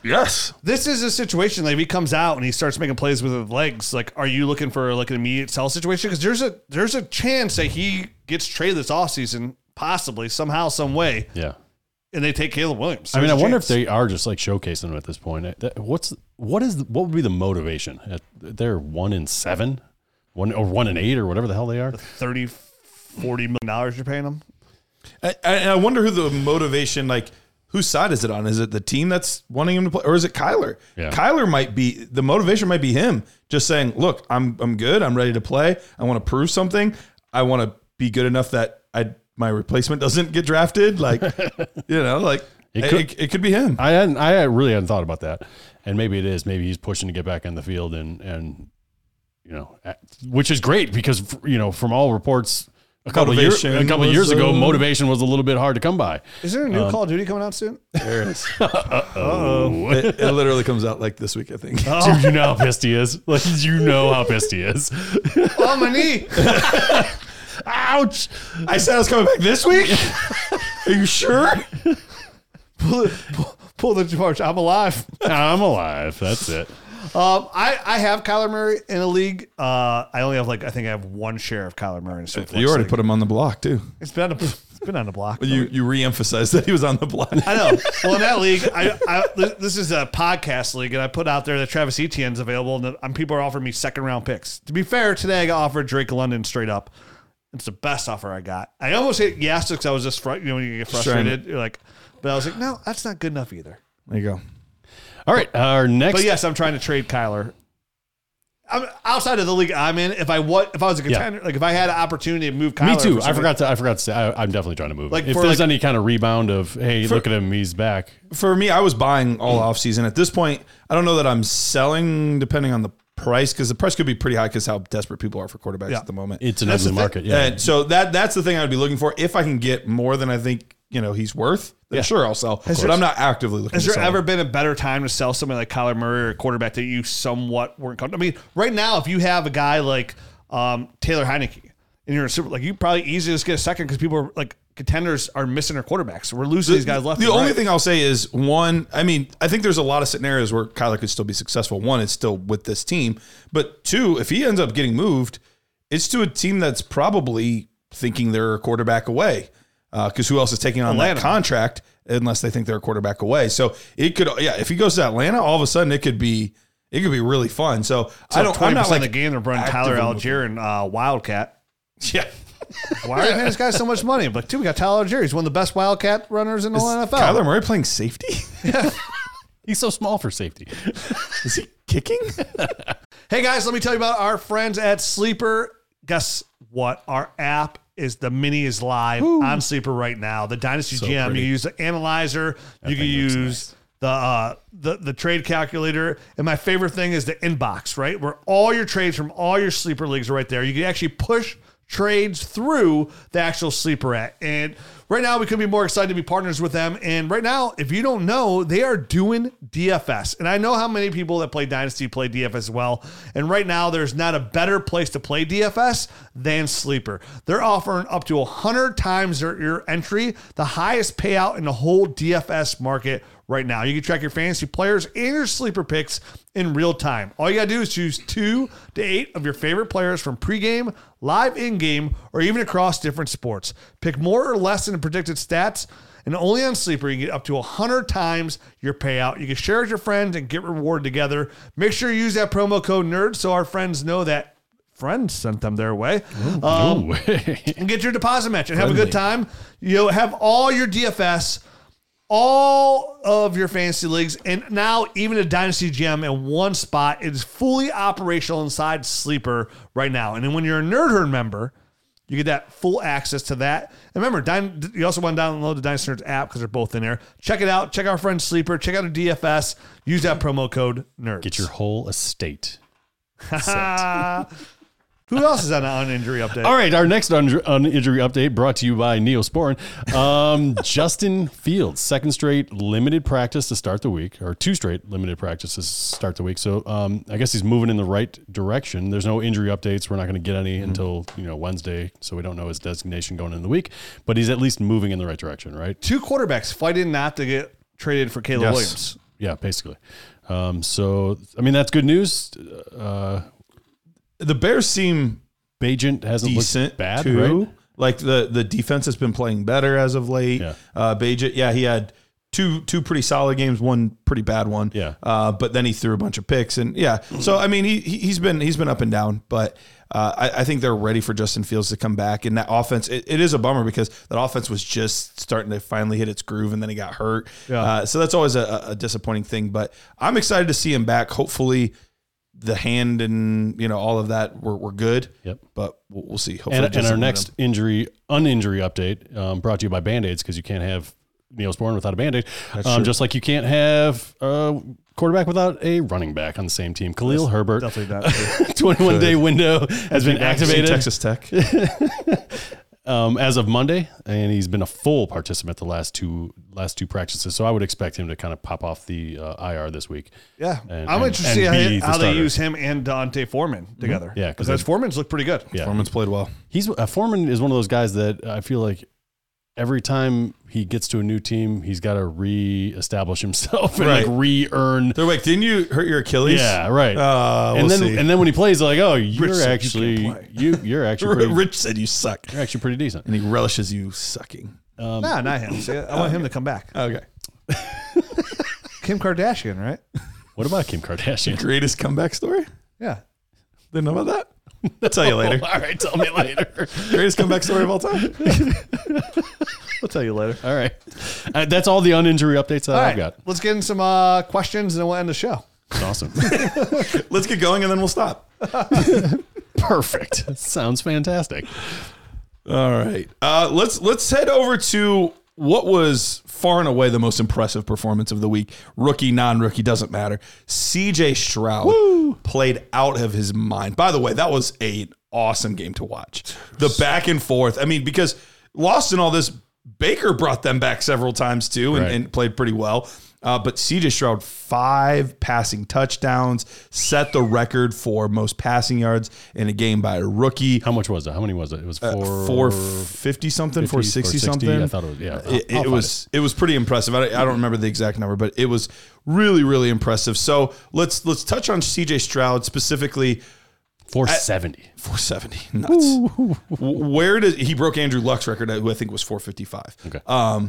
Yes. This is a situation like if he comes out and he starts making plays with his legs, like are you looking for like an immediate sell situation? Because there's a chance that he gets traded this offseason, possibly somehow, some way. Yeah. And they take Caleb Williams. I mean, I wonder if they are just like showcasing him at this point. What would be the motivation? They're 1-7, 1-8, or whatever the hell they are. $30-40 million you're paying them. And I wonder who the motivation, like, whose side is it on? Is it the team that's wanting him to play, or is it Kyler? Yeah. Kyler might be, the motivation might be him just saying, look, I'm good. I'm ready to play. I want to prove something. I want to be good enough that my replacement doesn't get drafted. Like, like it could be him. I really hadn't thought about that. And maybe it is. Maybe he's pushing to get back on the field and which is great because, from all reports, a couple of years ago, motivation was a little bit hard to come by. Is there a new Call of Duty coming out soon? There is. It literally comes out like this week, I think. Dude, you know how pissed he is. Like, you know how pissed he is. Oh, my knee. Ouch. I said I was coming back this week. Are you sure? Pull the charge. I'm alive. I'm alive. That's it. I have Kyler Murray in a league. I only have I think I have one share of Kyler Murray. You already put him on the block too. It's been on the block. You re-emphasized that he was on the block. I know. Well, in that league, this is a podcast league, and I put out there that Travis Etienne's available, and people are offering me second-round picks. To be fair, today I got offered Drake London straight up. It's the best offer I got. I almost hit yes because I was just when you get frustrated, you're like, but I was like, no, that's not good enough either. There you go. All right, our next. But yes, I'm trying to trade Kyler. I'm outside of the league I'm in. If I was a contender, if I had an opportunity to move Kyler. Me too. I forgot to say I'm definitely trying to move. If there's any kind of rebound of, hey, look at him, he's back. For me, I was buying all offseason. At this point, I don't know that I'm selling depending on the price, because the price could be pretty high because how desperate people are for quarterbacks at the moment. It's an ugly market. Yeah. And so that's the thing I would be looking for. If I can get more than I think he's worth, then sure, I'll sell. But I'm not actively looking. Has there ever been a better time to sell somebody like Kyler Murray or a quarterback that you somewhat weren't comfortable? I mean, right now, if you have a guy like Taylor Heineke and you're a super, you probably easily just get a second because people are contenders are missing their quarterbacks. We're losing these guys left. The only thing I'll say is one, I mean, I think there's a lot of scenarios where Kyler could still be successful. One, it's still with this team, but two, if he ends up getting moved, it's to a team that's probably thinking they're a quarterback away. Because who else is taking on that contract unless they think they're a quarterback away? So it could, if he goes to Atlanta, all of a sudden it could be really fun. So I don't. I'm not the game they're running Tyler Algier and Wildcat. Yeah. Why are they paying this guy so much money? But we got Tyler Algier. He's one of the best Wildcat runners in the NFL. Kyler Murray playing safety? Yeah. He's so small for safety. Is he kicking? Hey guys, let me tell you about our friends at Sleeper. Guess what? Our app is the mini is live on Sleeper right now. The Dynasty GM. Pretty. You can use the analyzer. You can use the trade calculator. And my favorite thing is the inbox, right? Where all your trades from all your Sleeper leagues are right there. You can actually push trades through the actual Sleeper app. And right now, we couldn't be more excited to be partners with them. And right now, if you don't know, they are doing DFS. And I know how many people that play Dynasty play DFS as well. And right now, there's not a better place to play DFS than Sleeper. They're offering up to 100 times your entry, the highest payout in the whole DFS market right now. You can track your fantasy players and your sleeper picks in real time. All you got to do is choose 2 to 8 of your favorite players from pregame, live in-game, or even across different sports. Pick more or less than the predicted stats, and only on Sleeper you can get up to 100 times your payout. You can share with your friends and get rewarded together. Make sure you use that promo code NERD so our friends know that friends sent them their way. And get your deposit match and have a good time. Have all your DFS, all of your fantasy leagues, and now even a Dynasty GM in one spot. It is fully operational inside Sleeper right now. And then when you're a Nerd Herd member, you get that full access to that. And remember, you also want to download the Dynasty Nerds app because they're both in there. Check it out. Check our friend Sleeper. Check out our DFS. Use that promo code NERDS. Get your whole estate set. Who else is on an injury update? All right, our next injury update brought to you by Neosporin. Justin Fields, second straight limited practice to start the week, or 2 straight limited practices to start the week. So I guess he's moving in the right direction. There's no injury updates. We're not going to get any until Wednesday, so we don't know his designation going into the week. But he's at least moving in the right direction, right? 2 quarterbacks fighting not to get traded for Caleb Williams. Yeah, basically. So, I mean, that's good news. The Bears seem Bagent hasn't decent looked bad, too. right? Like the defense has been playing better as of late. Yeah. Bagent, he had two pretty solid games, one pretty bad one. Yeah. But then he threw a bunch of picks, and so I mean he's been up and down, but I think they're ready for Justin Fields to come back. And that offense, it is a bummer because that offense was just starting to finally hit its groove, and then he got hurt. Yeah. So that's always a disappointing thing. But I'm excited to see him back. Hopefully, the hand and all of that were good. Yep. But we'll see. Hopefully, And our next uninjury update brought to you by Band-Aids, because you can't have Neosporin without a Band-Aid. Just like you can't have a quarterback without a running back on the same team. Khalil Herbert, Definitely not. 21-day window has been activated. Texas Tech. As of Monday, and he's been a full participant the last two practices. So I would expect him to kind of pop off the IR this week. Yeah, And- I'm and- interested to and see be the how they starter. use him and Dante Foreman together. Yeah, because Foreman's look pretty good. Yeah, Foreman's played well. he's Foreman is one of those guys that I feel like every time he gets to a new team, he's got to re-establish himself and Right. like re-earn. They're like, didn't you hurt your Achilles? Yeah, right. We'll see. and then when he plays, they're like, oh, you're said you actually can't play. you're actually pretty, Rich said you suck, you're actually pretty decent. and he relishes you sucking. Nah, not him. See, I want him to come back. Okay. Kim Kardashian, right? What about Kim Kardashian? Greatest comeback story? Yeah. Didn't know about that? I'll tell you later. All right, tell me later. Greatest comeback story of all time? We'll tell you later. All right, that's all the uninjury updates that All I've right, got. let's get in some questions and then we'll end the show. It's awesome. Let's get going and then we'll stop. Perfect. Sounds fantastic. All right. Let's head over to what was far and away the most impressive performance of the week. Rookie, non-rookie, doesn't matter. CJ Stroud played out of his mind. By the way, that was an awesome game to watch. The back and forth. I mean, because lost in all this, Baker brought them back several times too and played pretty well. But CJ Stroud, 5 passing touchdowns, set the record for most passing yards in a game by a rookie. How much was it? How many was it? It was 450 something, 460 something. I thought it was, yeah. It was pretty impressive. I don't remember the exact number, but it was really, really impressive. So let's touch on CJ Stroud specifically. 470. 470, nuts. Where did he broke Andrew Luck's record, who I think was 455. Okay.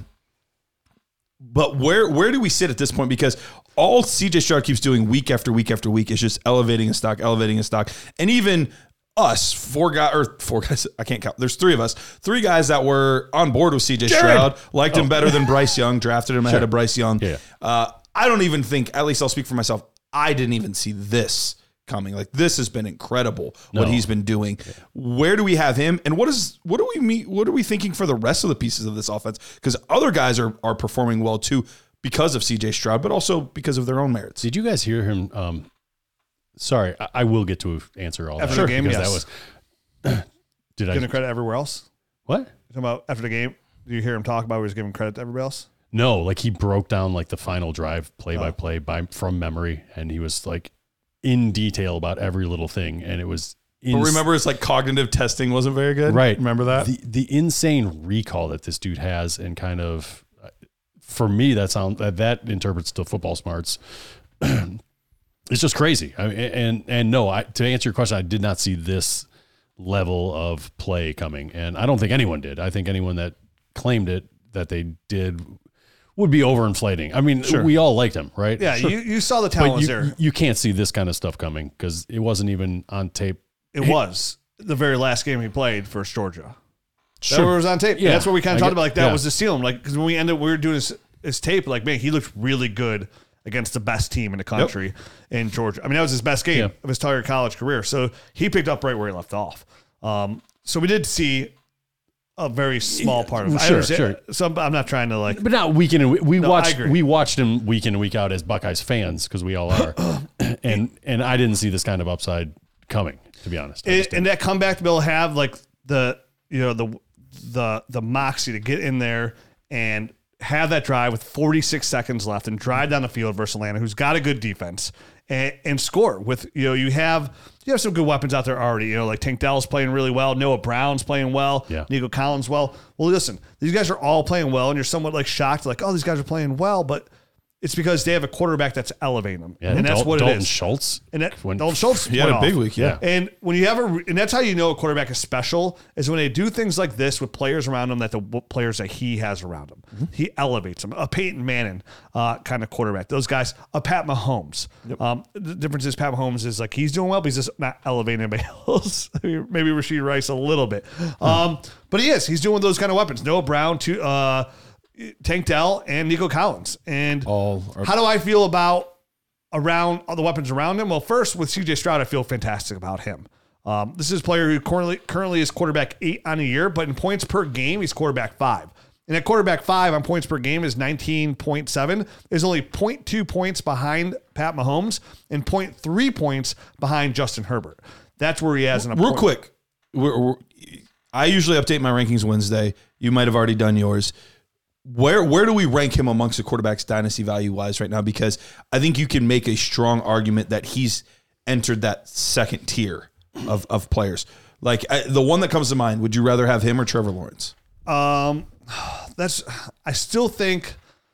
But where do we sit at this point? Because all CJ Stroud keeps doing week after week after week is just elevating his stock. And even us, four guys, I can't count. There's 3 of us, 3 guys that were on board with CJ Stroud, liked him better than Bryce Young, drafted him ahead of Bryce Young. Yeah. I don't even think, at least I'll speak for myself, I didn't even see this coming. Like, this has been incredible what he's been doing. Yeah. Where do we have him? And what are we thinking for the rest of the pieces of this offense? Because other guys are performing well too because of CJ Stroud, but also because of their own merits. Did you guys hear him? Sorry, I will get to answer all After that. the game, because yes. That was. Giving credit everywhere else? What? You're talking about after the game, do you hear him talk about where he's giving credit to everybody else? No, like he broke down like the final drive play by play from memory, and he was like in detail about every little thing, and it was. But remember, it's like cognitive testing wasn't very good, right? Remember that the insane recall that this dude has, and kind of, for me, that interprets to football smarts. It's just crazy. I mean, and no, to answer your question, I did not see this level of play coming, and I don't think anyone did. I think anyone that claimed it that they did would be overinflating. I mean, we all liked him, right? Yeah, sure. you saw the talent was there. You can't see this kind of stuff coming because it wasn't even on tape. It was the very last game he played for Georgia. Sure. That was on tape. Yeah. That's what we kind of talked about. Like, that was the ceiling. Like, because when we were doing his tape, like, man, he looked really good against the best team in the country in Georgia. I mean, that was his best game of his entire college career. So he picked up right where he left off. So we did see a very small part of it. Sure. So I'm not trying to like, but not week in and we watched him week in and week out as Buckeyes fans because we all are, and I didn't see this kind of upside coming, to be honest. And that comeback to be able to have like the moxie to get in there and have that drive with 46 seconds left and drive down the field versus Atlanta, who's got a good defense, and score with, you have some good weapons out there already. Like Tank Dell's playing really well. Noah Brown's playing well. Yeah. Nico Collins well. Well, listen, these guys are all playing well, and you're somewhat like shocked, like, oh, these guys are playing well, but it's because they have a quarterback that's elevating them. Yeah, and that's what Dalton it is. Schultz. And Dalton Schultz He had went a big off. week, yeah. And when you have and that's how you know a quarterback is special, is when they do things like this with players around him, that the players that he has around him. Mm-hmm. He elevates them. A Peyton Manning kind of quarterback. Those guys, a Pat Mahomes. The difference is Pat Mahomes is like, he's doing well, but he's just not elevating anybody else. Maybe Rashee Rice a little bit. But he is. He's doing those kind of weapons. Noah Brown, Tank Dell, and Nico Collins. And how do I feel about around all the weapons around him? Well, first, with CJ Stroud, I feel fantastic about him. This is a player who currently is quarterback 8 on a year, but in points per game, he's quarterback 5. And at quarterback 5 on points per game is 19.7. Is only 0.2 points behind Pat Mahomes and 0.3 points behind Justin Herbert. That's where he has an Real quick, I usually update my rankings Wednesday. You might have already done yours. Where do we rank him amongst the quarterbacks dynasty value wise right now? Because I think you can make a strong argument that he's entered that second tier of players. Like the one that comes to mind, would you rather have him or Trevor Lawrence? I still think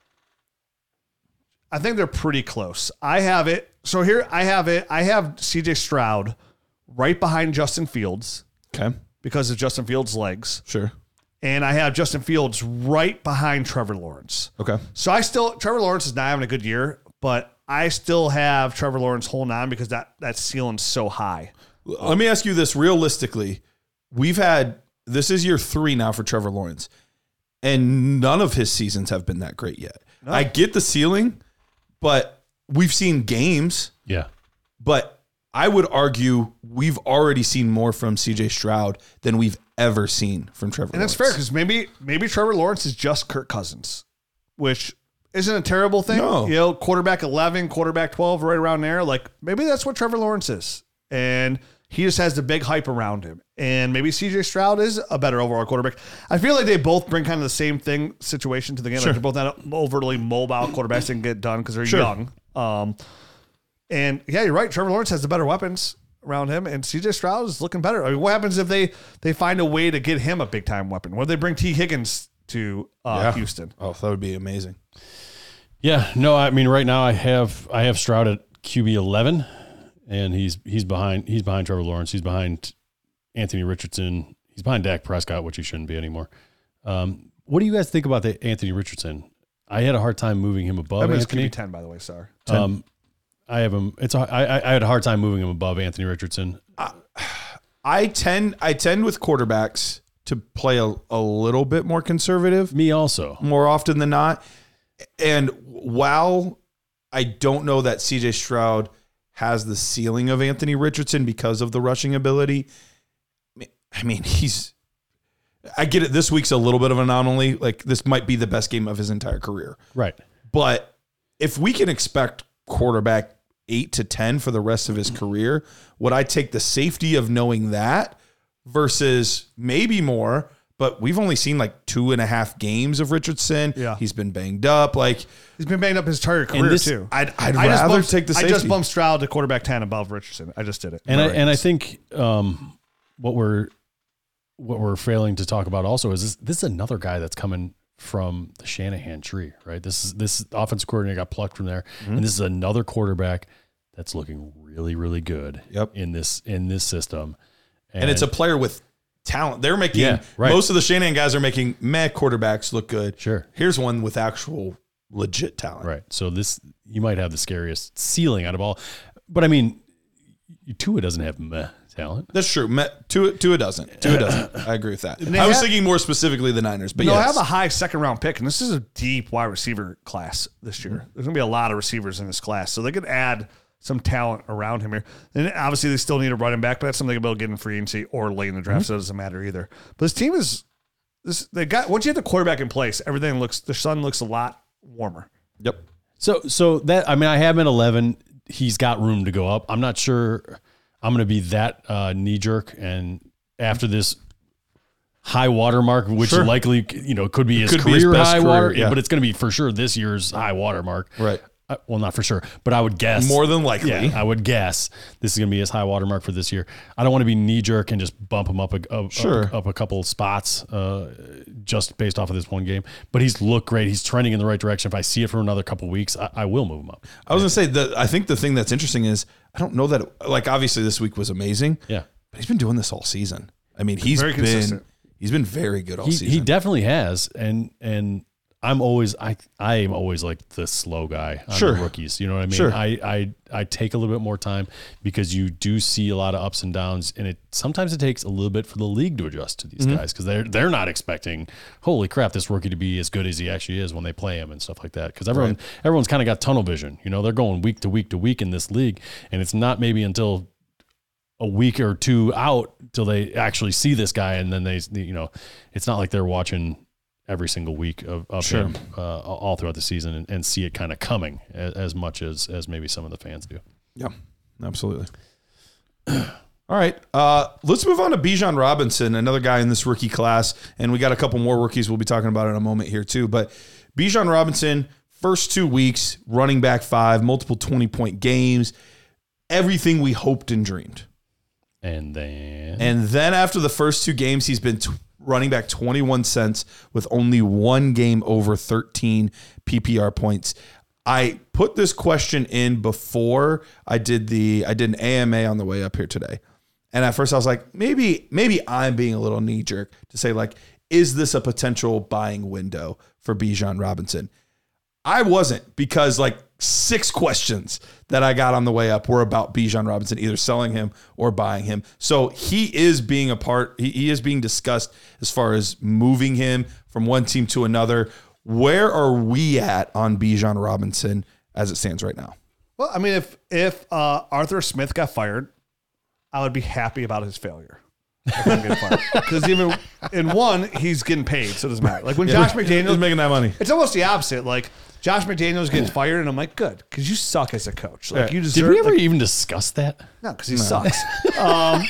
they're pretty close. I have it. So here I have it. I have CJ Stroud right behind Justin Fields. Okay. Because of Justin Fields' legs. Sure. And I have Justin Fields right behind Trevor Lawrence. Okay. So Trevor Lawrence is not having a good year, but I still have Trevor Lawrence holding on because that ceiling's so high. Let me ask you this realistically. This is year 3 now for Trevor Lawrence, and none of his seasons have been that great yet. No. I get the ceiling, but we've seen games. Yeah. But I would argue we've already seen more from CJ Stroud than we've ever seen from Trevor Lawrence. And that's fair because maybe Trevor Lawrence is just Kirk Cousins, which isn't a terrible thing. No. You know, quarterback 11, quarterback 12, right around there. Like maybe that's what Trevor Lawrence is. And he just has the big hype around him. And maybe CJ Stroud is a better overall quarterback. I feel like they both bring kind of the same situation to the game. Sure. Like they're both not overly mobile quarterbacks that can get done because they're young. And yeah, you're right. Trevor Lawrence has the better weapons around him, and CJ Stroud is looking better. I mean, what happens if they find a way to get him a big time weapon? What if they bring T. Higgins to Houston? Oh, that would be amazing. Yeah, no, I mean, right now I have Stroud at QB 11, and he's behind Trevor Lawrence. He's behind Anthony Richardson. He's behind Dak Prescott, which he shouldn't be anymore. What do you guys think about the Anthony Richardson? I had a hard time moving him above Anthony. QB 10, by the way. Sorry. I have him. I had a hard time moving him above Anthony Richardson. I tend with quarterbacks to play a little bit more conservative. Me also. More often than not. And while I don't know that CJ Stroud has the ceiling of Anthony Richardson because of the rushing ability, I mean, I get it. This week's a little bit of an anomaly. Like this might be the best game of his entire career. Right. But if we can expect quarterback 8 to 10 for the rest of his career, would I take the safety of knowing that versus maybe more, but we've only seen like 2.5 games of Richardson. Yeah. He's been banged up. Like he's been banged up his entire career too. I'd rather take the safety. I just bumped Stroud to quarterback 10 above Richardson. I just did it. And I think what we're failing to talk about also is this is another guy that's coming from the Shanahan tree, right? This offensive coordinator got plucked from there, and this is another quarterback that's looking really, really good. In this system, and it's a player with talent. They're making most of the Shanahan guys are making quarterbacks look good. Sure, here's one with actual legit talent. Right. So you might have the scariest ceiling out of all, but I mean, Tua doesn't have talent. That's true. Tua doesn't. I agree with that. I was thinking more specifically the Niners. But I have a high second round pick, and this is a deep wide receiver class this year. There's going to be a lot of receivers in this class, so they could add some talent around him here. And obviously, they still need a running back, but that's something they'll get in free agency or late in the draft, so it doesn't matter either. But this team is they got once you have the quarterback in place, the sun looks a lot warmer. Yep. So that I have him at 11. He's got room to go up. I'm not sure I'm going to be that knee jerk, and after this high water mark, which likely could be his career high water, but it's going to be for sure this year's high water mark. Right. well, not for sure, but I would guess More than likely. Yeah, I would guess this is going to be his high water mark for this year. I don't want to be knee jerk and just bump him up a couple of spots just based off of this one game. But he's looked great. He's trending in the right direction. If I see it for another couple of weeks, I will move him up. I was going to say I think the thing that's interesting is I don't know that obviously this week was amazing. Yeah, but he's been doing this all season. I mean, he's very consistent. He's been very good all season. He definitely has, and I'm always I am always like the slow guy on the rookies. You know what I mean? Sure. I take a little bit more time because you do see a lot of ups and downs, and sometimes it takes a little bit for the league to adjust to these guys because they're not expecting, holy crap, this rookie to be as good as he actually is when they play him and stuff like that. Because everyone's kind of got tunnel vision. You know, they're going week to week to week in this league, and it's not maybe until a week or two out till they actually see this guy, and then it's not like they're watching every single week of him all throughout the season and see it kind of coming as much as maybe some of the fans do. Yeah, absolutely. All right. Let's move on to Bijan Robinson, another guy in this rookie class. And we got a couple more rookies we'll be talking about in a moment here too. But Bijan Robinson, first 2 weeks, running back 5, multiple 20-point games, everything we hoped and dreamed. And then after the first 2 games, he's been running back 21 cents with only 1 game over 13 PPR points. I put this question in before I did an AMA on the way up here today. And at first I was like, maybe I'm being a little knee jerk to say like, is this a potential buying window for Bijan Robinson? I wasn't, because like 6 questions that I got on the way up were about Bijan Robinson, either selling him or buying him. So he is being he is being discussed as far as moving him from one team to another. Where are we at on Bijan Robinson as it stands right now? Well, I mean, if Arthur Smith got fired, I would be happy about his failure. Because even in one, he's getting paid, so it doesn't matter. Like when Josh McDaniels making that money, it's almost the opposite. Like Josh McDaniels gets fired, and I'm like, good, because you suck as a coach. Like you deserve. Did we ever even discuss that? No, because he sucks. And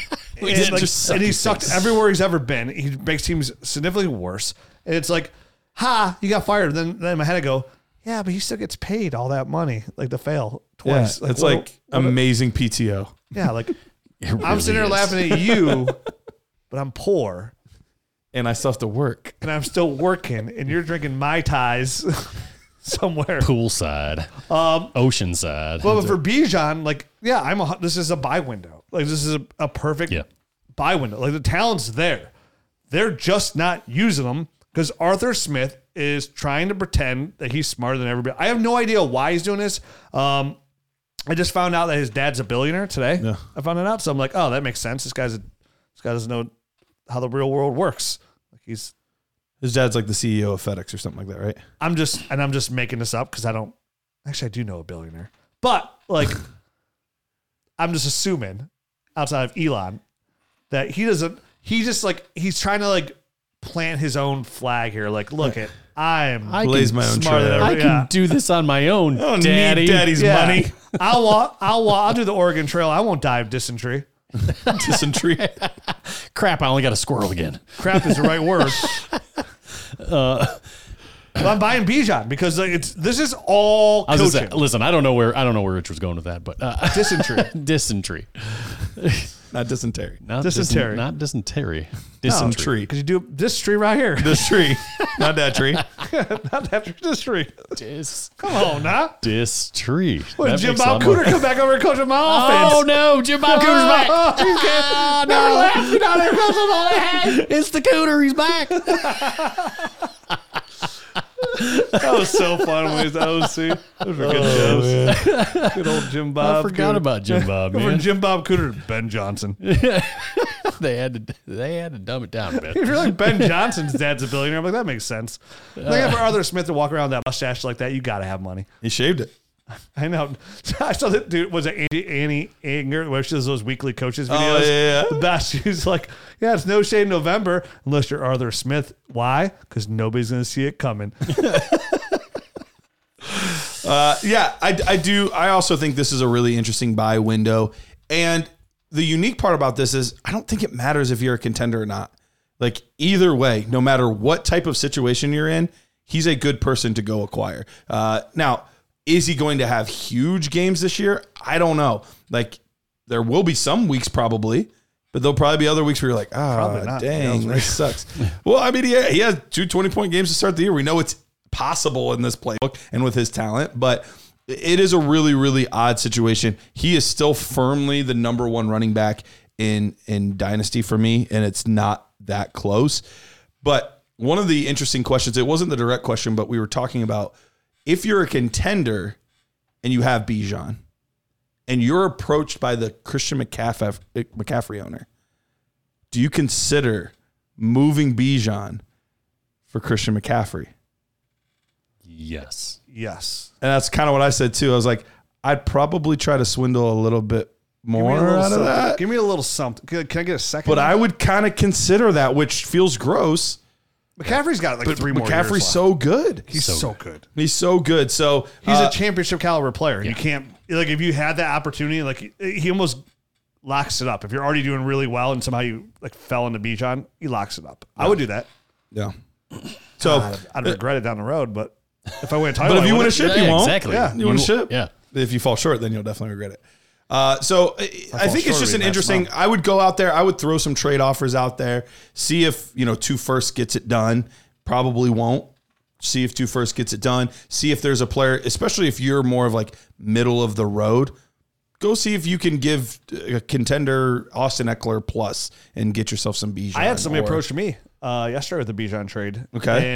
he sucked everywhere he's ever been. He makes teams significantly worse. And it's like, you got fired. Then in my head I go, yeah, but he still gets paid all that money, like to fail twice. Yeah, it's amazing PTO. Yeah, like really I'm sitting there laughing at you. But I'm poor. And I still have to work. And I'm still working. And you're drinking Mai Tais somewhere. Poolside. Oceanside. But for Bijan, like, yeah, this is a buy window. Like, this is a perfect buy window. Like, the talent's there. They're just not using them because Arthur Smith is trying to pretend that he's smarter than everybody. I have no idea why he's doing this. I just found out that his dad's a billionaire today. Yeah. I found it out. So I'm like, oh, that makes sense. This guy doesn't know how the real world works. Like his dad's like the CEO of FedEx or something like that, right? I'm just making this up because I do know a billionaire, but like I'm just assuming outside of Elon that he's trying to like plant his own flag here. Like, look at I blaze my own trail. I can do this on my own. I don't need daddy's money. I'll do the Oregon Trail. I won't die of dysentery. Dysentery. Crap, I only got a squirrel again. Crap is the right word. But I'm buying Bijan because this is all coaching. Listen, I don't know where Rich was going with that, but dysentery. Dysentery. Not dysentery. Not dysentery. Not dysentery. Dysentery. Because you do this tree right here. This tree. Not that tree. Not that tree. This tree. Come on now. This tree. When Jim Bob Cooter come back over and coach my offense. Oh no, Jim Bob Cooter's back. Never left. You're not here coaching all that. It's the Cooter. He's back. That was so fun when he was at OC. Those were good shows. Good old Jim Bob. I forgot about Jim Bob, man. From Jim Bob Cooter to Ben Johnson. They had to dumb it down a bit. If you're like Ben Johnson's dad's a billionaire, I'm like, that makes sense. Like for Arthur Smith to walk around with that mustache like that, you got to have money. He shaved it. I know. I saw that dude. Was it Annie Anger? Where she does those weekly coaches videos? Oh, yeah. The best. She's like, yeah, it's no shade November unless you're Arthur Smith. Why? Because nobody's going to see it coming. I do. I also think this is a really interesting buy window. And the unique part about this is I don't think it matters if you're a contender or not. Like either way, no matter what type of situation you're in, he's a good person to go acquire. Now, Is he going to have huge games this year? I don't know. Like, there will be some weeks probably, but there'll probably be other weeks where you're like, dang, this sucks. Well, I mean, he has 2 20-point games to start the year. We know it's possible in this playbook and with his talent, but it is a really, really odd situation. He is still firmly the number 1 running back in Dynasty for me, and it's not that close. But one of the interesting questions, it wasn't the direct question, but we were talking about if you're a contender and you have Bijan and you're approached by the Christian McCaffrey owner, do you consider moving Bijan for Christian McCaffrey? Yes. Yes. And that's kind of what I said too. I was like, I'd probably try to swindle a little bit more out of that. Give me a little something. Can I get a second? But I would kind of consider that, which feels gross. McCaffrey's got like 3 more years left. McCaffrey's so good. He's so good. He's so good. So he's a championship caliber player. Yeah. You can't, like, if you had that opportunity, like, he almost locks it up. If you're already doing really well and somehow you like fell into Bijan, he locks it up. Yeah. I would do that. Yeah. So I'd regret it down the road, but if I win a title, but if you win a ship, you won't. Exactly. Yeah, you win a ship. Yeah. If you fall short, then you'll definitely regret it. So I think it's just an interesting. I would go out there. I would throw some trade offers out there. See if 2 firsts gets it done. Probably won't. See if 2 firsts gets it done. See if there's a player, especially if you're more of like middle of the road. Go see if you can give a contender Austin Eckler plus and get yourself some Bijan. I had somebody approach me yesterday with the Bijan trade. Okay, and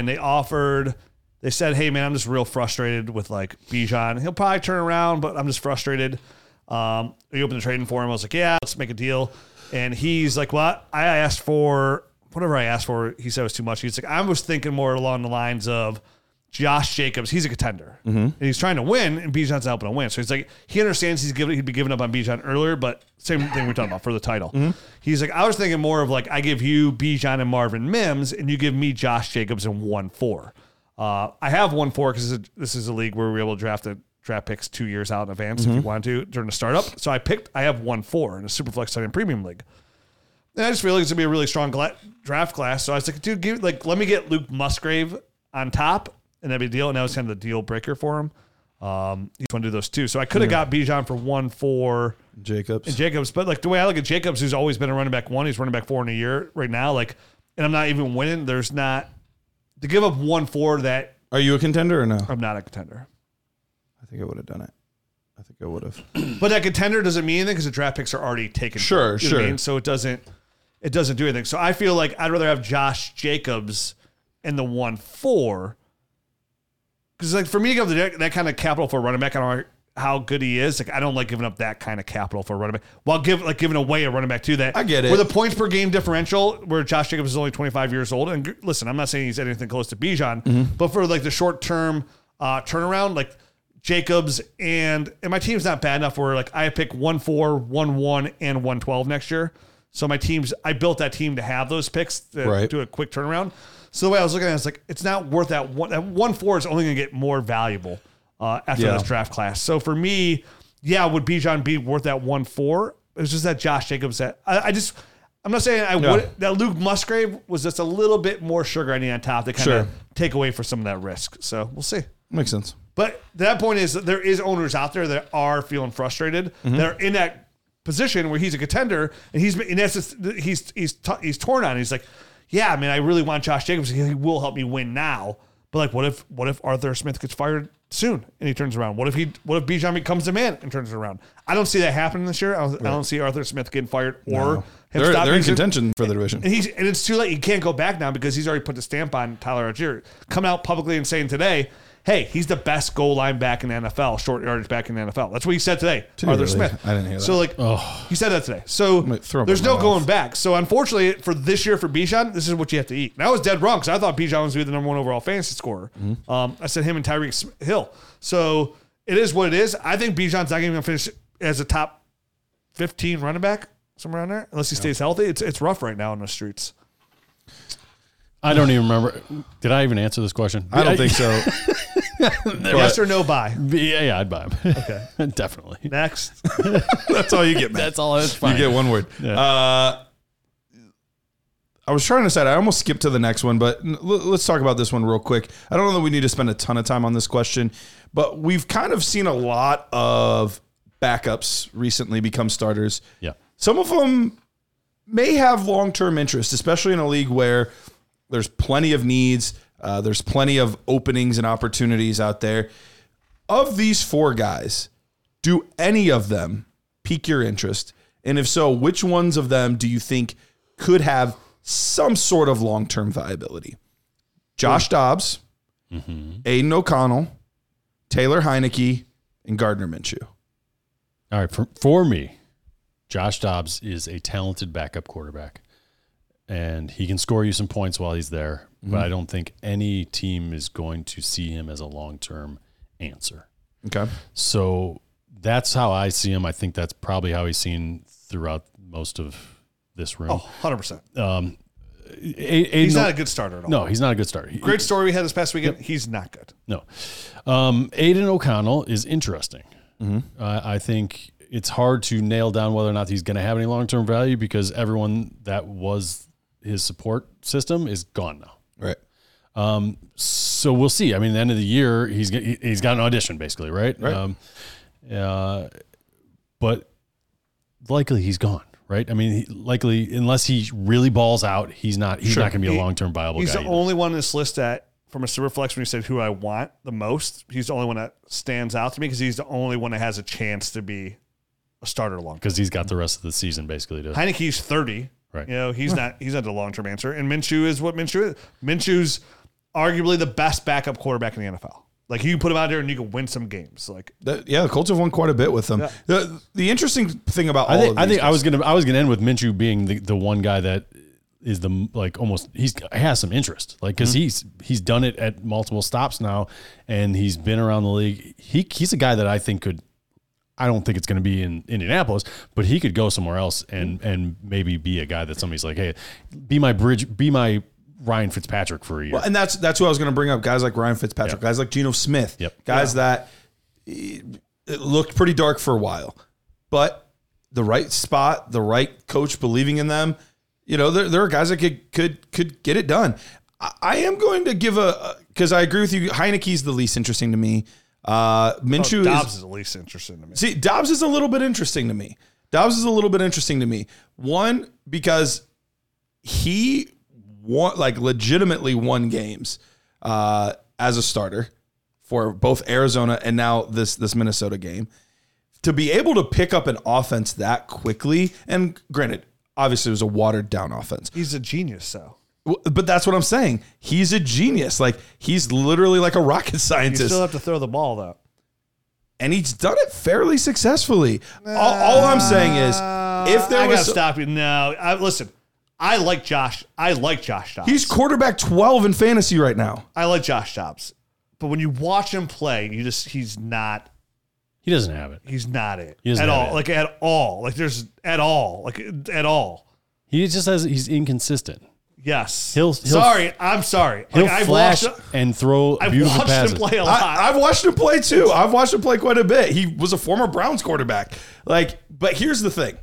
they said, "Hey man, I'm just real frustrated with like Bijan. He'll probably turn around, but I'm just frustrated." Are you open to trading for him? I was like, yeah, let's make a deal. And he's like, well, I asked for whatever I asked for. He said it was too much. He's like, I was thinking more along the lines of Josh Jacobs. He's a contender. Mm-hmm. And he's trying to win, and Bijan's helping him win. So he's like, he understands he'd be giving up on Bijan earlier, but same thing we're talking about for the title. Mm-hmm. He's like, I was thinking more of like, I give you Bijan and Marvin Mims, and you give me Josh Jacobs in 1-4. I have 1-4 because this is a league where we're able to draft picks 2 years out in advance if you want to during the startup. So I have 1-4 in a Superflex Tight End Premium League. And I just feel like it's going to be a really strong draft class. So I was like, dude, let me get Luke Musgrave on top, and that'd be a deal. And that was kind of the deal breaker for him. He's want to do those 2. So I could have got Bijan for 1-4 Jacobs. But like the way I look at Jacobs, who's always been a running back 1, he's running back 4 in a year right now. Like, and I'm not even winning. There's not to give up 1-4 that. Are you a contender or no? I'm not a contender. I think I would have done it. I think I would have. But that contender doesn't mean anything because the draft picks are already taken. Sure. What I mean? So it doesn't do anything. So I feel like I'd rather have Josh Jacobs in the 1-4 because like for me to give that kind of capital for a running back, I don't know how good he is. Like I don't like giving up that kind of capital for a running back. While giving away a running back too. That I get it. Where the points per game differential, where Josh Jacobs is only 25 years old. And listen, I'm not saying he's anything close to Bijan, but for like the short term turnaround, like. Jacobs and my team's not bad enough where like I pick 1-4, 1-1, and 1-12 next year. So I built that team to have those picks to do a quick turnaround. So the way I was looking at it, it's like it's not worth that 1-4 is only going to get more valuable after this draft class. So for me, would Bijan be worth that 1-4? It's just that Josh Jacobs that I'm not saying would that Luke Musgrave was just a little bit more sugar I need on top to kind of take away for some of that risk. So we'll see. Makes sense. But that point is that there is owners out there that are feeling frustrated. Mm-hmm. They're in that position where he's a contender, and he's torn on. He's like, yeah, I mean, I really want Josh Jacobs. He will help me win now. But like, what if Arthur Smith gets fired soon and he turns around? What if Bijan becomes the man and turns it around? I don't see that happening this year. I don't see Arthur Smith getting fired or him stopping. They're in contention for the division. And it's too late. He can't go back now because he's already put the stamp on Tyler Algier. Coming out publicly and saying today, hey, he's the best goal line back in the NFL, short yardage back in the NFL. That's what he said today, Arthur Smith. I didn't hear that. So, he said that today. So, there's no going back. So, unfortunately, for this year for Bijan, this is what you have to eat. And I was dead wrong because I thought Bijan was going to be the number 1 overall fantasy scorer. Mm-hmm. I said him and Tyreek Hill. So, it is what it is. I think Bijan's not even going to finish as a top 15 running back, somewhere around there, unless he stays healthy. It's rough right now in the streets. I don't even remember. Did I even answer this question? I don't think so. Yes or no buy? Yeah, I'd buy him. Okay. Definitely. Next. That's all you get, man. That's all. That's fine. You get one word. Yeah. I was trying to decide. I almost skipped to the next one, but let's talk about this one real quick. I don't know that we need to spend a ton of time on this question, but we've kind of seen a lot of backups recently become starters. Yeah. Some of them may have long-term interest, especially in a league where there's plenty of needs. There's plenty of openings and opportunities out there. Of these 4 guys, do any of them pique your interest? And if so, which ones of them do you think could have some sort of long-term viability? Josh Dobbs, Aiden O'Connell, Taylor Heineke, and Gardner Minshew. All right. For me, Josh Dobbs is a talented backup quarterback, and he can score you some points while he's there, but I don't think any team is going to see him as a long-term answer. Okay. So that's how I see him. I think that's probably how he's seen throughout most of this room. Oh, 100%. Aiden, He's not a good starter at all. No, he's not a good starter. Great story we had this past weekend. He's not good. No. Aiden O'Connell is interesting. I think it's hard to nail down whether or not he's going to have any long-term value because everyone that was his support system is gone now. Right. So we'll see. I mean, at the end of the year, he's got an audition basically, right? Right. But likely he's gone, right? I mean, likely unless he really balls out, he's not going to be a long-term viable guy. He's the either. only one in this list that, from a Superflex, when you said who I want the most, he's the only one that stands out to me because he's the only one that has a chance to be a starter long. Because he's got the rest of the season basically to. Heineke's 30. Right. You know, he's not the long-term answer. And Minshew is what Minshew is. Minshew's arguably the best backup quarterback in the NFL. Like, you can put him out there and you can win some games. Like, the Colts have won quite a bit with them. Yeah. The interesting thing about I think I was gonna end with Minshew being the one guy that is the like almost he has some interest, like because he's done it at multiple stops now and he's been around the league. He's a guy that I think could. I don't think it's going to be in Indianapolis, but he could go somewhere else and maybe be a guy that somebody's like, hey, be my bridge, be my Ryan Fitzpatrick for a year. Well, and that's who I was going to bring up. Guys like Ryan Fitzpatrick, guys like Geno Smith, guys that it looked pretty dark for a while, but the right spot, the right coach believing in them, you know, there are guys that could get it done. I am going to give because I agree with you. Heineke's the least interesting to me. Minshew Dobbs is the least interesting to me. See, Dobbs is a little bit interesting to me. One, because he legitimately won games as a starter for both Arizona and now this Minnesota game. To be able to pick up an offense that quickly, and granted, obviously it was a watered down offense. He's a genius, though. But that's what I'm saying. He's a genius. Like, he's literally like a rocket scientist. You still have to throw the ball, though. And he's done it fairly successfully. All I'm saying is, if there I was... gotta stop you. No, listen, I like Josh Dobbs. He's quarterback 12 in fantasy right now. I like Josh Dobbs. But when you watch him play, he's not... He doesn't have it. He's not it. He doesn't at have all. it. Like, at all. Like, there's... At all. Like, at all. He just he's inconsistent. Yes. I'm sorry. He'll Like, flash and throw beautiful passes. I've watched him play a lot. I've watched him play too. I've watched him play quite a bit. He was a former Browns quarterback. But here's the thing.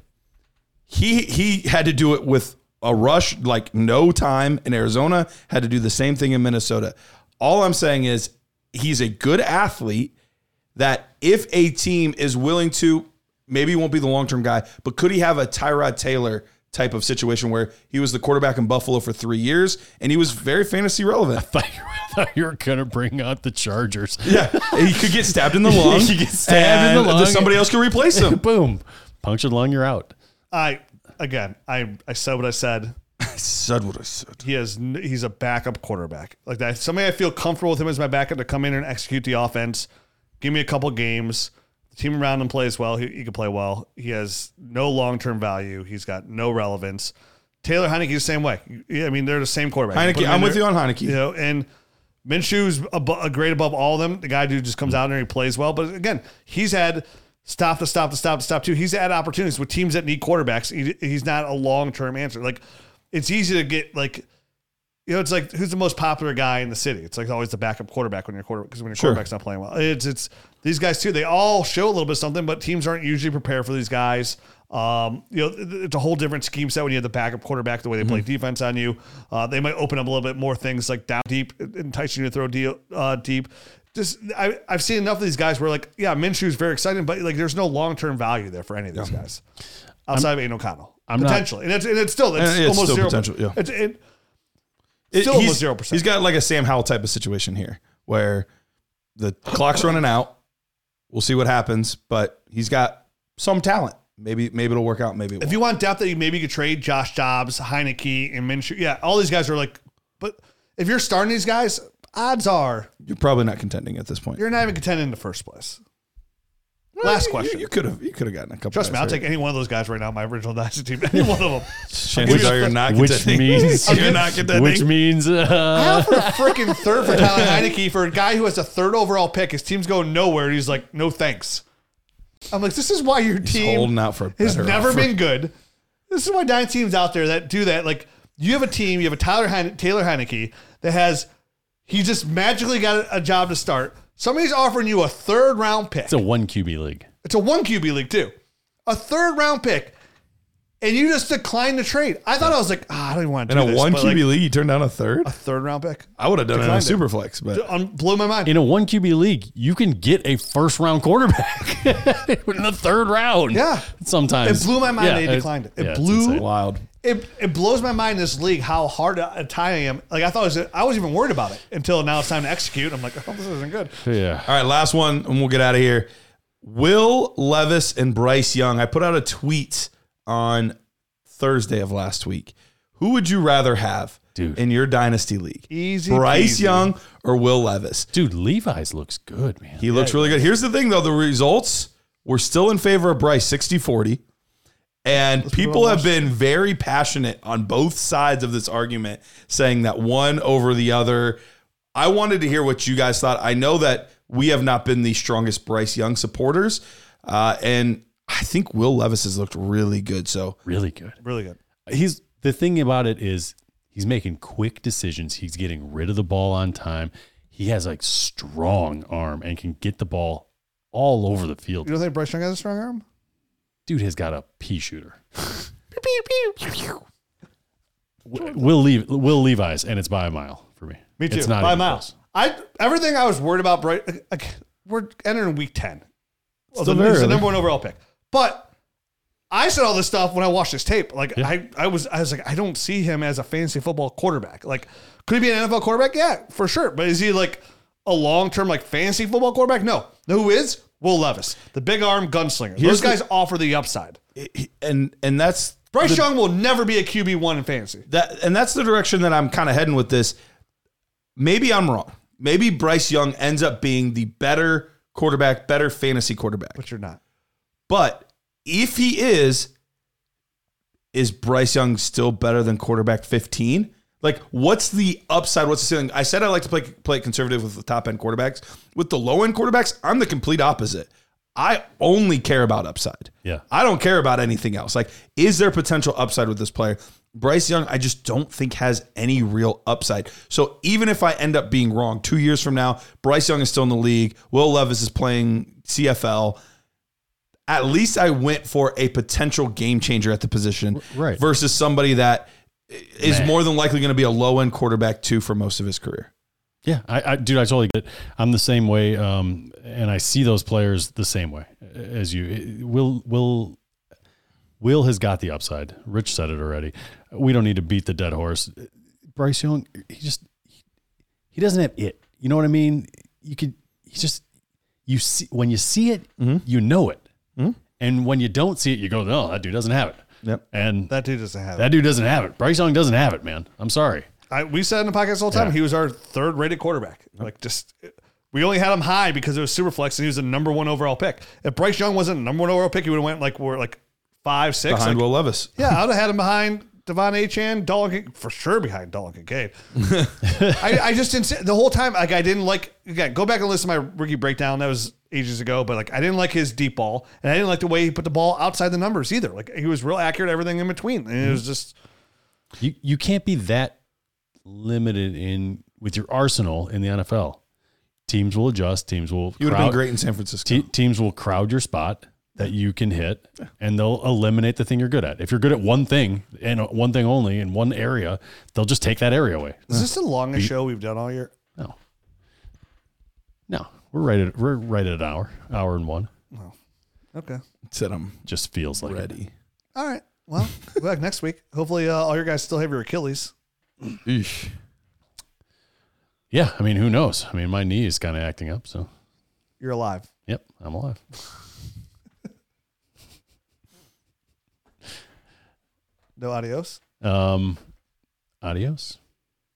He had to do it with a rush, like no time in Arizona, had to do the same thing in Minnesota. All I'm saying is he's a good athlete that if a team is willing to, maybe he won't be the long-term guy, but could he have a Tyrod Taylor type of situation where he was the quarterback in Buffalo for 3 years and he was very fantasy relevant? I thought you were going to bring out the Chargers. Yeah, he could get stabbed in the lung. He could get stabbed in the lung. Somebody else could replace him. Boom. Punctured lung, you're out. I said what I said. I said what I said. He's a backup quarterback. Like that. Somebody I feel comfortable with him as my backup to come in and execute the offense. Give me a couple games. The team around him plays well. He can play well. He has no long-term value. He's got no relevance. Taylor Heineke's the same way. I mean, they're the same quarterback. Heinicke, I'm with you on Heinicke. You know, and Minshew's a grade above all of them. The guy who just comes out there and he plays well. But again, he's had stop too. He's had opportunities with teams that need quarterbacks. He's not a long-term answer. Like, it's easy to get like it's like who's the most popular guy in the city? It's like always the backup quarterback when your quarterback's not playing well. It's these guys too. They all show a little bit of something, but teams aren't usually prepared for these guys. It's a whole different scheme set when you have the backup quarterback, the way they play defense on you. They might open up a little bit more things like down deep, enticing you to throw deep. Just I've seen enough of these guys where like, yeah, Minshew is very exciting, but like there's no long-term value there for any of these guys outside of Aiden O'Connell. Potentially. And it's still almost still 0%. Potential, yeah. Still almost 0%. He's got like a Sam Howell type of situation here where the clock's running out. We'll see what happens, but he's got some talent. Maybe it'll work out. Maybe it won't. If you want depth, that you maybe could trade Josh Dobbs, Heineke, and Minshew. Yeah, all these guys are like, but if you're starting these guys, odds are you're probably not contending at this point. You're not even contending in the first place. Last question. You could have gotten a couple. Trust me, I'll take any one of those guys right now. My original dynasty team, any one of them. Chances are you're not contending. You're not contending. Which means I offered a freaking third for Tyler Heineke for a guy who has a third overall pick. His team's going nowhere. He's like, no thanks. I'm like, this is why your team holding out for a has better never offer. been good. This is why dynasty teams out there that do that. Like, you have a team, you have a Taylor Heineke that has, he just magically got a job to start. Somebody's offering you a third round pick. it's a 1 QB league. It's a 1 QB league too. A third round pick. And you just declined the trade. I thought I was like, I don't even want to do In a this. 1 but, QB like, league, you turned down a third? a third round pick. I would have done it in a Declined it. Superflex, but Blew my mind. In a 1 QB league, you can get a first round quarterback in the third round. Yeah. Sometimes. It blew my mind Yeah, they declined it. It it's blew insane. wild. It blows my mind in this league how hard a tie I am. Like I was even worried about it until now it's time to execute. I'm like, oh, this isn't good. Yeah. All right, last one, and we'll get out of here. Will Levis and Bryce Young. I put out a tweet on Thursday of last week. Who would you rather have in your dynasty league? Easy Bryce peasy. Young or Will Levis? Dude, Levi's looks good, man. He looks really good. Here's the thing, though. The results were still in favor of Bryce, 60-40. And people have been very passionate on both sides of this argument, saying that one over the other. I wanted to hear what you guys thought. I know that we have not been the strongest Bryce Young supporters. And I think Will Levis has looked really good. So Really good. Really good. The thing about it is he's making quick decisions. He's getting rid of the ball on time. He has like strong arm and can get the ball all over the field. You don't think Bryce Young has a strong arm? Dude has got a pea shooter. Will Levi's, and it's by a mile for me. Me too. It's not by a even mile. close. Everything I was worried about, Bryce. We're entering week 10. Well, Still he's very the early. number one overall pick. But I said all this stuff when I watched his tape. Like Yeah. I was like, I don't see him as a fantasy football quarterback. Like, could he be an NFL quarterback? Yeah, for sure. But is he like a long-term like fantasy football quarterback? No. Know who is? Will Levis, the big arm gunslinger. Those guys offer the upside. and that's Bryce Young will never be a QB1 in fantasy. that's the direction that I'm kind of heading with this. Maybe I'm wrong. Maybe Bryce Young ends up being the better quarterback, better fantasy quarterback. But you're not. But if he is Bryce Young still better than quarterback 15? Like, what's the upside? What's the ceiling? I said I like to play conservative with the top end quarterbacks. With the low end quarterbacks, I'm the complete opposite. I only care about upside. Yeah. I don't care about anything else. Like, is there potential upside with this player? Bryce Young, I just don't think has any real upside. So even if I end up being wrong 2 years from now, Bryce Young is still in the league. Will Levis is playing CFL. At least I went for a potential game changer at the position, Right. versus somebody that is more than likely going to be a low end quarterback too for most of his career. Yeah, I totally get it. I'm the same way, and I see those players the same way as you. Will has got the upside. Rich said it already. We don't need to beat the dead horse. Bryce Young, he doesn't have it. You know what I mean? You see when you see it, you know it, and when you don't see it, you go, no, that dude doesn't have it. Yep. And That dude doesn't have it. that dude doesn't have it. Bryce Young doesn't have it, man. I'm sorry. We said in the podcast all the time, Yeah. he was our third rated quarterback. Like we only had him high because it was Superflex and he was the number one overall pick. If Bryce Young wasn't the number one overall pick, he would have went like 5, 6. Behind like, Will Levis. Yeah, I would have had him behind Devon Achane, Dalton, for sure behind Dalton Kincaid. I just didn't see, the whole time. Like I didn't like. Again, go back and listen to my rookie breakdown. That was ages ago. But like I didn't like his deep ball, and I didn't like the way he put the ball outside the numbers either. Like he was real accurate, everything in between, and it was just You can't be that limited with your arsenal in the NFL. Teams will adjust. Teams will. You would have been great in San Francisco. Teams will crowd your spot that you can hit, and they'll eliminate the thing you're good at. If you're good at one thing and one thing only in one area, they'll just take that area away. Is this the longest show we've done all year? No, we're right at an hour and one. Oh, okay. Said I'm just feels like ready. It. All right. Well, we'll be back next week. Hopefully, all your guys still have your Achilles. Eesh. Yeah, I mean, who knows? I mean, my knee is kind of acting up, so. You're alive. Yep, I'm alive. No adios? Adios.